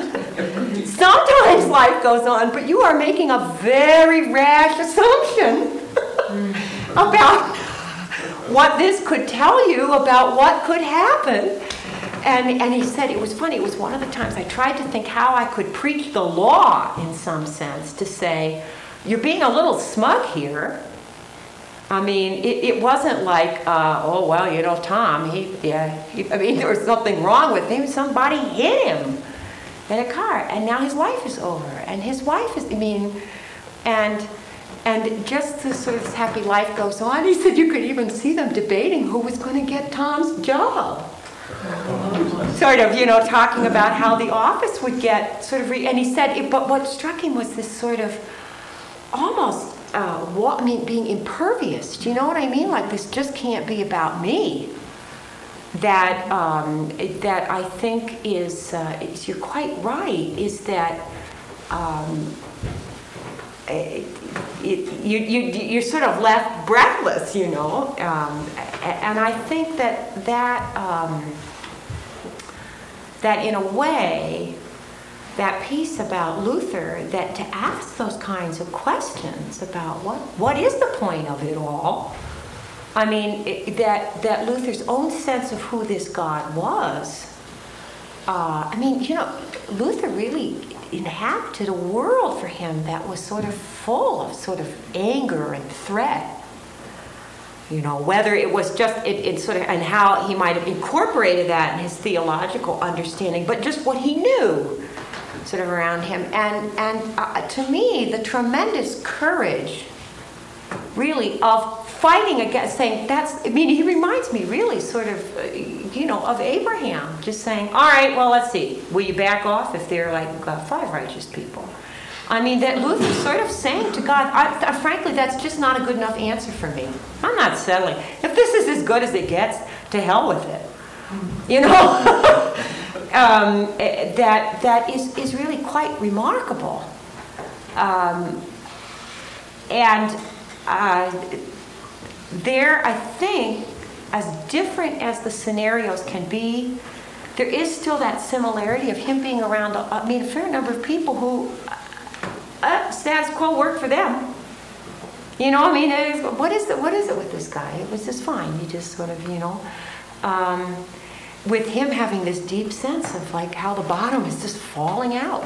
life goes on, but you are making a very rash assumption about what this could tell you about what could happen. And he said it was funny. It was one of the times I tried to think how I could preach the law in some sense, to say, you're being a little smug here. I mean, it wasn't like, oh, well, you know, Tom, there was something wrong with him. Somebody hit him in a car, and now his life is over. And his wife is, and just this sort of this happy life goes on. He said you could even see them debating who was going to get Tom's job. Sort of, talking about how the office would get sort of, and he said, but what struck him was this sort of almost, being impervious. Do you know what I mean? Like, this just can't be about me. That I think is you're quite right, is that you're sort of left breathless, and I think that in a way, that piece about Luther, that to ask those kinds of questions about what is the point of it all. I mean, that Luther's own sense of who this God was. Luther really inhabited a world for him that was sort of full of sort of anger and threat. Whether it was just it sort of, and how he might have incorporated that in his theological understanding, but just what he knew sort of around him. And to me, the tremendous courage really of fighting against, saying he reminds me really sort of, of Abraham, just saying, all right, well, let's see, will you back off if there are 5 righteous people? I mean, that Luther's sort of saying to God, frankly, that's just not a good enough answer for me. I'm not settling. If this is as good as it gets, to hell with it. That is really quite remarkable. There, I think, as different as the scenarios can be, there is still that similarity of him being around, a fair number of people who status quo worked for them. What is it with this guy? It was just fine. He just sort of, with him having this deep sense of like how the bottom is just falling out.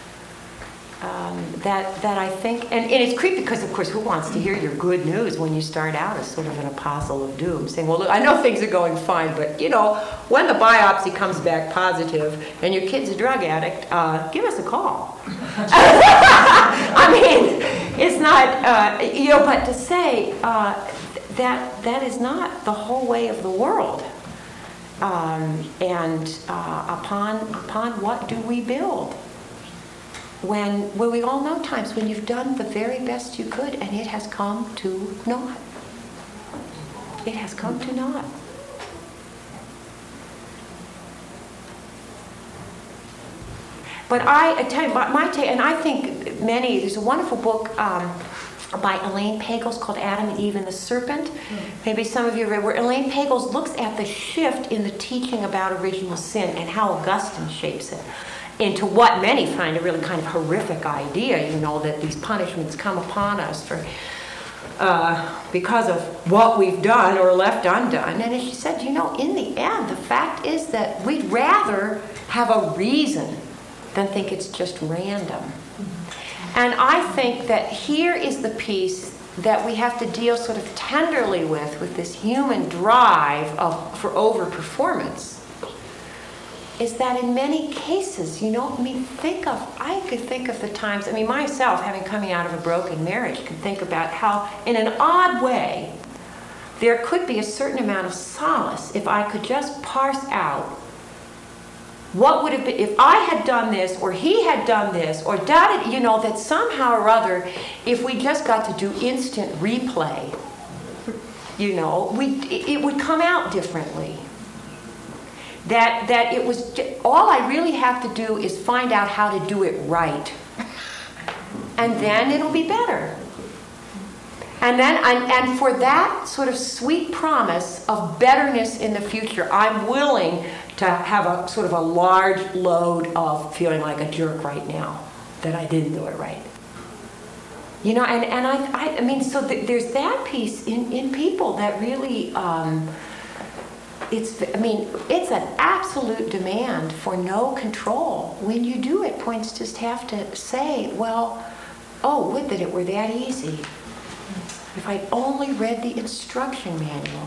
That I think, and it's creepy because, of course, who wants to hear your good news when you start out as sort of an apostle of doom, saying, well, look, I know things are going fine, but, when the biopsy comes back positive and your kid's a drug addict, give us a call. It's not, but to say that is not the whole way of the world. Upon what do we build? When we all know times when you've done the very best you could and it has come to naught. It has come to naught. But I tell you, my take, and I think there's a wonderful book by Elaine Pagels called Adam and Eve and the Serpent. Maybe some of you read, where Elaine Pagels looks at the shift in the teaching about original sin and how Augustine shapes it into what many find a really kind of horrific idea, that these punishments come upon us for because of what we've done or left undone. And as she said, in the end, the fact is that we'd rather have a reason than think it's just random. And I think that here is the piece that we have to deal sort of tenderly with this human drive for overperformance. Is that in many cases, I could think of the times, myself, coming out of a broken marriage, could think about how, in an odd way, there could be a certain amount of solace if I could just parse out what would have been if I had done this, or he had done this, or that somehow or other, if we just got to do instant replay, it would come out differently. That it was all I really have to do is find out how to do it right, and then it'll be better. And for that sort of sweet promise of betterness in the future, I'm willing to have a sort of a large load of feeling like a jerk right now that I didn't do it right. You know, and I mean, so there's that piece in people that really, it's an absolute demand for no control. When you do it, points just have to say, well, oh, would that it were that easy. If I only read the instruction manual.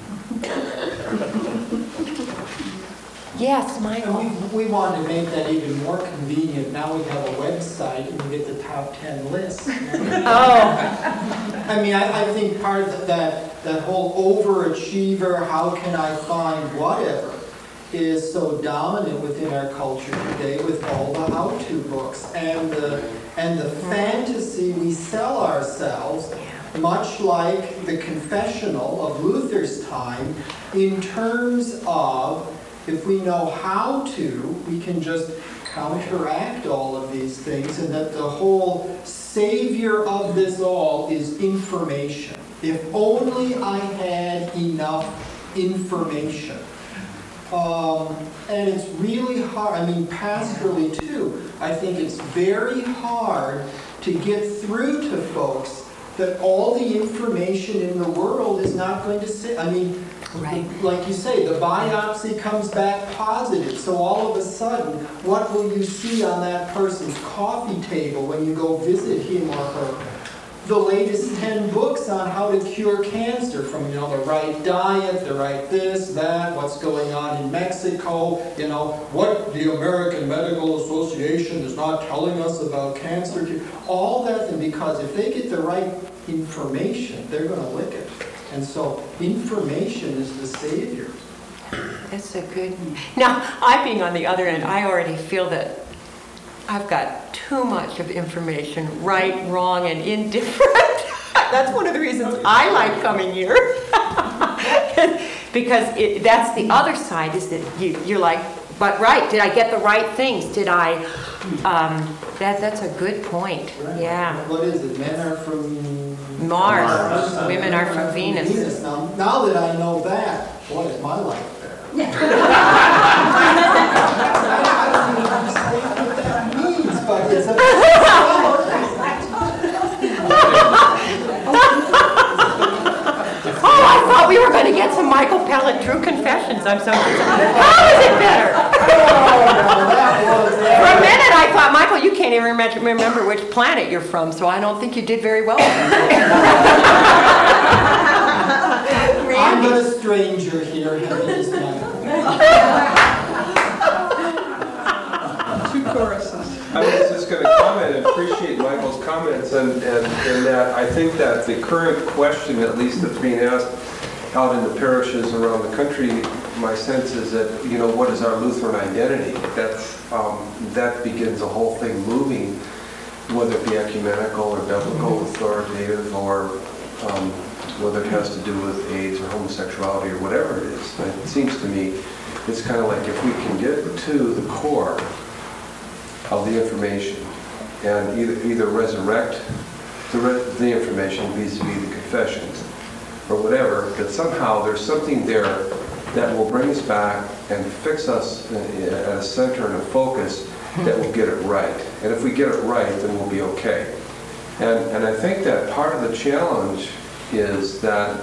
Yes, Michael. And we want to make that even more convenient. Now we have a website and we get the top 10 lists. Oh. I mean, I think part of that whole overachiever, how can I find whatever, is so dominant within our culture today with all the how-to books and the fantasy we sell ourselves, much like the confessional of Luther's time, in terms of if we know how to, we can just counteract all of these things, and that the whole savior of this all is information. If only I had enough information. And it's really hard, I mean, pastorally too, I think it's very hard to get through to folks that all the information in the world is not going to sit. I mean, right. Like you say, the biopsy comes back positive. So all of a sudden, what will you see on that person's coffee table when you go visit him or her? The latest 10 books on how to cure cancer, from the right diet, the right this, that, what's going on in Mexico, what the American Medical Association is not telling us about cancer, all that, and because if they get the right information, they're going to lick it. And so information is the savior. That's a good. Now, I being on the other end, I already feel that I've got too much of information, right, wrong, and indifferent. That's one of the reasons I like coming here. Because that's the other side, is that you're like, but right, did I get the right things? Did I, that's a good point. Right. Yeah. What is it? Men are from Mars. Women are from Venus. Now that I know that, boy, is my life there. I don't even understand what that means, but it's Oh, I thought we were going to get some Michael Pellet True Confessions. I'm so how is it better? For a minute, I thought, Michael, you can't even remember which planet you're from, so I don't think you did very well. I'm but a stranger here. Heaven is Michael. Two choruses. I was just going to comment and appreciate Michael's comments, and that I think that the current question, at least that's being asked out in the parishes around the country, my sense is that, what is our Lutheran identity? That begins a whole thing moving, whether it be ecumenical or biblical, authoritative, or whether it has to do with AIDS or homosexuality or whatever it is. And it seems to me it's kind of like if we can get to the core of the information and either resurrect the information vis-a-vis the confessions or whatever, that somehow there's something there that will bring us back and fix us at a center and a focus that will get it right. And if we get it right, then we'll be okay. And I think that part of the challenge is that,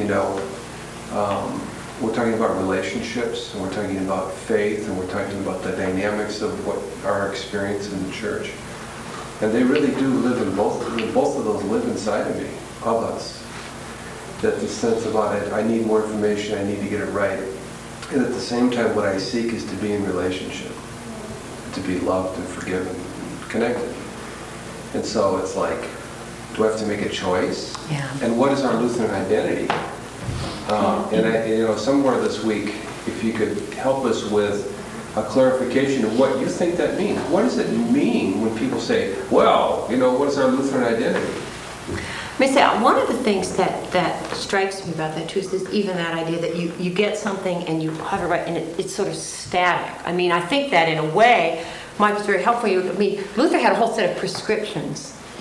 we're talking about relationships, and we're talking about faith, and we're talking about the dynamics of what our experience in the church. And they really do live in both of those live inside of me, of us. That the sense about it, I need more information, I need to get it right. And at the same time, what I seek is to be in relationship, to be loved and forgiven, and connected. And so it's like, do I have to make a choice? Yeah. And what is our Lutheran identity? And somewhere this week, if you could help us with a clarification of what you think that means. What does it mean when people say, well, what is our Lutheran identity? Let me say, one of the things that strikes me about that too is even that idea that you get something and you have it right, and it's sort of static. I mean, I think that in a way, Mike was very helpful. Luther had a whole set of prescriptions.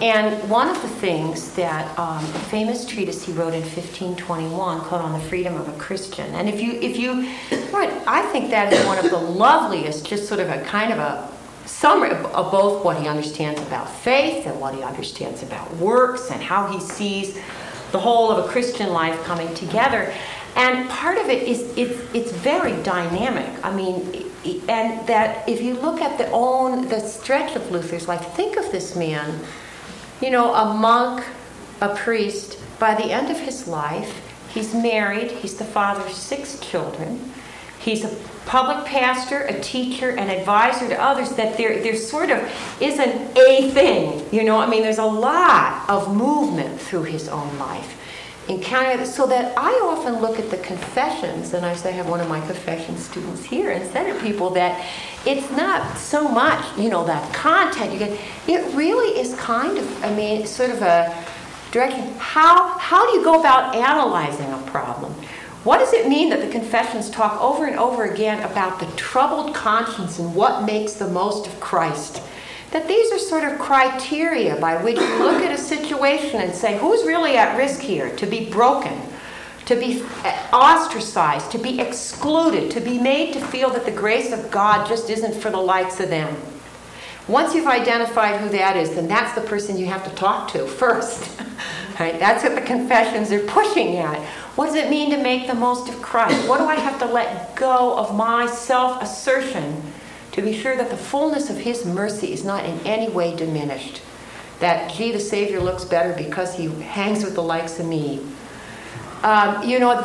And one of the things that a famous treatise he wrote in 1521 called On the Freedom of a Christian. And if you, I think that is one of the loveliest, just sort of a kind of a summary of both what he understands about faith and what he understands about works and how he sees the whole of a Christian life coming together. And part of it is it's very dynamic. I mean, and that if you look at the stretch of Luther's life, think of this man, a monk, a priest. By the end of his life, he's married. He's the father of 6 children. He's a public pastor, a teacher, an advisor to others. That there sort of isn't a thing. There's a lot of movement through his own life. So that I often look at the confessions, and I have one of my confession students here, and said to people that it's not so much, that content you get. It really is kind of, sort of a direction. How do you go about analyzing a problem? What does it mean that the confessions talk over and over again about the troubled conscience and what makes the most of Christ? That these are sort of criteria by which you look at a situation and say, who's really at risk here? To be broken, to be ostracized, to be excluded, to be made to feel that the grace of God just isn't for the likes of them. Once you've identified who that is, then that's the person you have to talk to first. Right? That's what the confessions are pushing at. What does it mean to make the most of Christ? What do I have to let go of my self-assertion to be sure that the fullness of his mercy is not in any way diminished? That, the Savior looks better because he hangs with the likes of me. And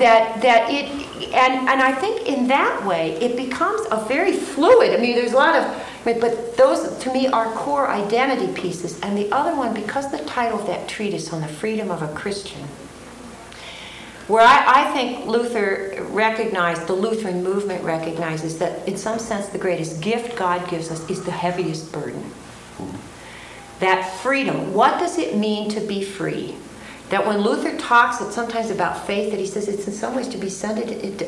I think in that way it becomes a very fluid. There's a lot of, but those to me are core identity pieces. And the other one, because the title of that treatise On the Freedom of a Christian, where I think Luther recognized, the Lutheran movement recognizes that in some sense the greatest gift God gives us is the heaviest burden. That freedom. What does it mean to be free? That when Luther talks sometimes about faith, that he says it's in some ways to be sort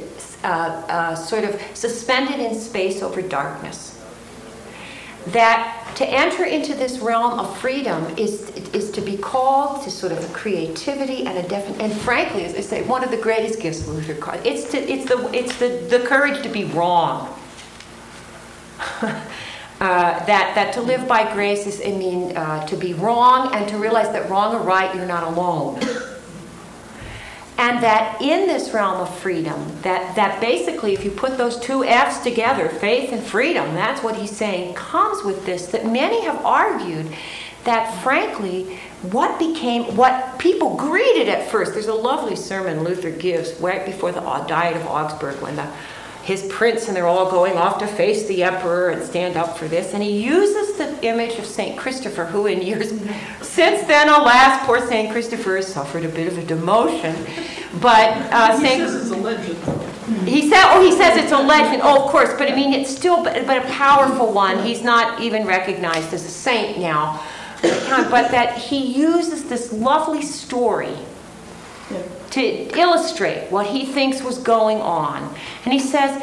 of suspended in space over darkness. That to enter into this realm of freedom is to be called to sort of a creativity and and frankly, as I say, one of the greatest gifts Luther called. It's the courage to be wrong. That to live by grace is, to be wrong and to realize that wrong or right, you're not alone. And that in this realm of freedom, that basically if you put those two F's together, faith and freedom, that's what he's saying, comes with this, that many have argued that frankly, what people greeted at first, there's a lovely sermon Luther gives right before the Diet of Augsburg when his prince and they're all going off to face the emperor and stand up for this. And he uses the image of St. Christopher, who in years since then, alas, poor St. Christopher has suffered a bit of a demotion. But he says it's a legend. He says it's a legend. Oh, of course, but it's still but a powerful one. He's not even recognized as a saint now. But that he uses this lovely story to illustrate what he thinks was going on. And he says,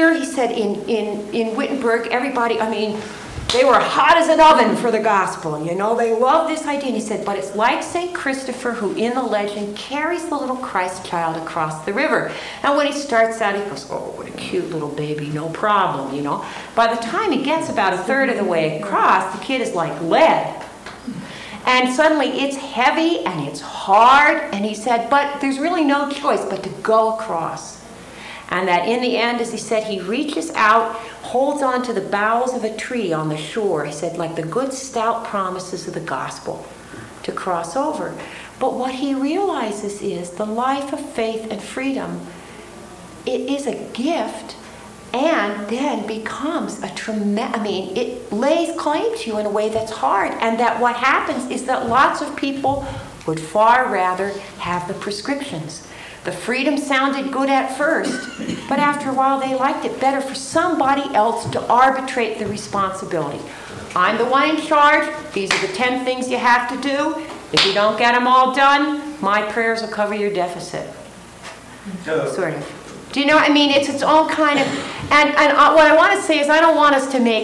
in Wittenberg, everybody, they were hot as an oven for the gospel, they loved this idea. And he said, but it's like St. Christopher who in the legend carries the little Christ child across the river. And when he starts out, he goes, oh, what a cute little baby, no problem, By the time he gets about a third of the way across, the kid is like lead. And suddenly it's heavy and it's hard. And he said, but there's really no choice but to go across. And that in the end, as he said, he reaches out, holds on to the boughs of a tree on the shore. He said, like the good stout promises of the gospel, to cross over. But what he realizes is the life of faith and freedom, it is a gift. And then becomes it lays claim to you in a way that's hard. And that what happens is that lots of people would far rather have the prescriptions. The freedom sounded good at first, but after a while they liked it better for somebody else to arbitrate the responsibility. I'm the one in charge. These are the 10 things you have to do. If you don't get them all done, my prayers will cover your deficit. Sort of. Do you know what I mean? It's its own kind of... And what I want to say is I don't want us to make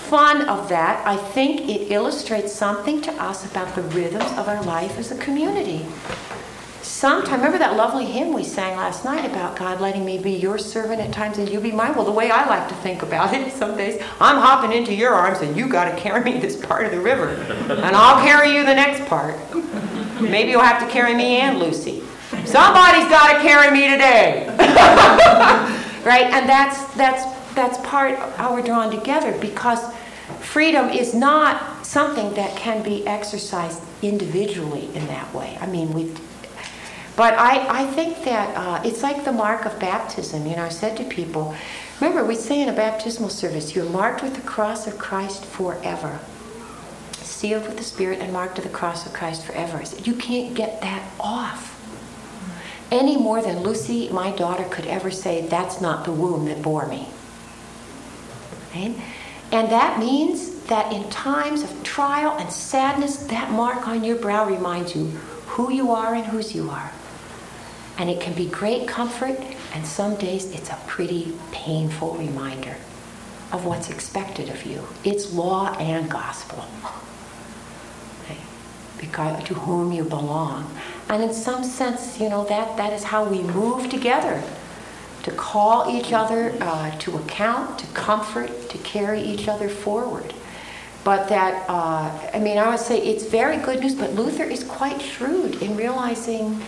fun of that, I think it illustrates something to us about the rhythms of our life as a community. Sometimes, remember that lovely hymn we sang last night about God letting me be your servant at times and you be mine? Well, the way I like to think about it, some days, I'm hopping into your arms and you got to carry me this part of the river. And I'll carry you the next part. Maybe you'll have to carry me and Lucy. Somebody's got to carry me today. Right? And that's part of how we're drawn together, because freedom is not something that can be exercised individually in that way. I mean, but I think that it's like the mark of baptism. You know, I said to people, remember we say in a baptismal service, you're marked with the cross of Christ forever. Sealed with the Spirit and marked to the cross of Christ forever. You can't get that off. Any more than Lucy, my daughter, could ever say, that's not the womb that bore me. Right? And that means that in times of trial and sadness, that mark on your brow reminds you who you are and whose you are. And it can be great comfort, and some days it's a pretty painful reminder of what's expected of you. It's law and gospel. Okay? Because to whom you belong. And in some sense, you know, that is how we move together. To call each other to account, to comfort, to carry each other forward. But that, I would say it's very good news, but Luther is quite shrewd in realizing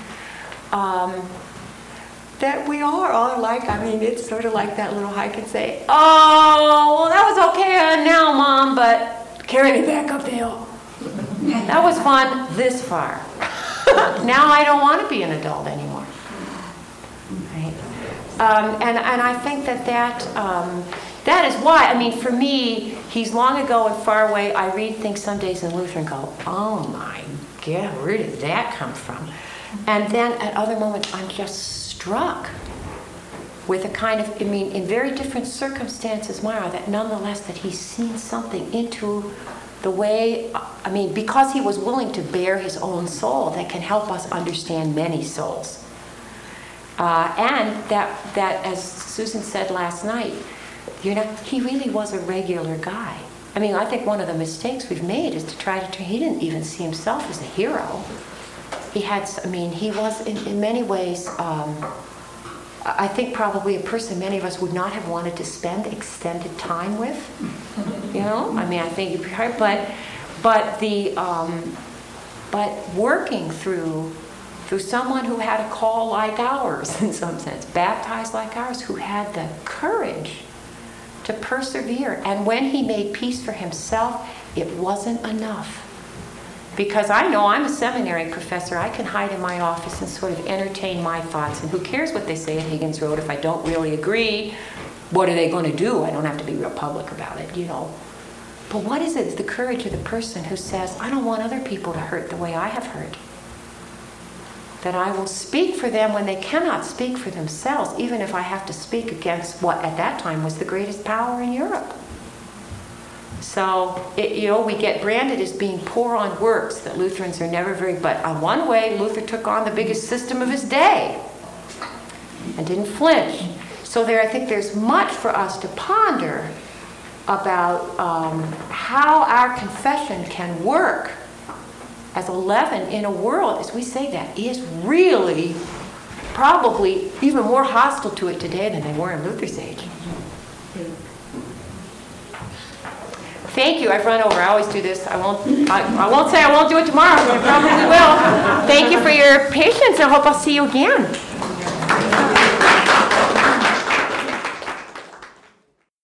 that we are all alike. I mean, it's sort of like that little hike and say, oh, well, that was okay now, Mom, but carry me back up the hill. That was fun this far. Now I don't want to be an adult anymore. Right? And I think that is why, I mean, for me, he's long ago and far away. I read things some days in Luther and go, oh my God, where did that come from? And then at other moments, I'm just struck with a kind of, in very different circumstances, Myra, that nonetheless that he's seen something into the way, because he was willing to bare his own soul that can help us understand many souls. And that, as Susan said last night, you know, he really was a regular guy. I mean, I think one of the mistakes we've made is to try to, he didn't even see himself as a hero. He was in many ways, I think probably a person many of us would not have wanted to spend extended time with. You know, I think, but working through someone who had a call like ours, in some sense, baptized like ours, who had the courage to persevere. And when he made peace for himself, it wasn't enough. Because I know I'm a seminary professor. I can hide in my office and sort of entertain my thoughts. And who cares what they say at Higgins Road if I don't really agree? What are they going to do? I don't have to be real public about it, you know. But what is it? It's the courage of the person who says, I don't want other people to hurt the way I have hurt. That I will speak for them when they cannot speak for themselves, even if I have to speak against what at that time was the greatest power in Europe. So, we get branded as being poor on works, that Lutherans are never very, but on one way, Luther took on the biggest system of his day and didn't flinch. So I think there's much for us to ponder about how our confession can work as a leaven in a world, as we say that, is really probably even more hostile to it today than they were in Luther's age. Thank you. I've run over. I always do this. I won't say I won't do it tomorrow, but I probably will. Thank you for your patience. I hope I'll see you again.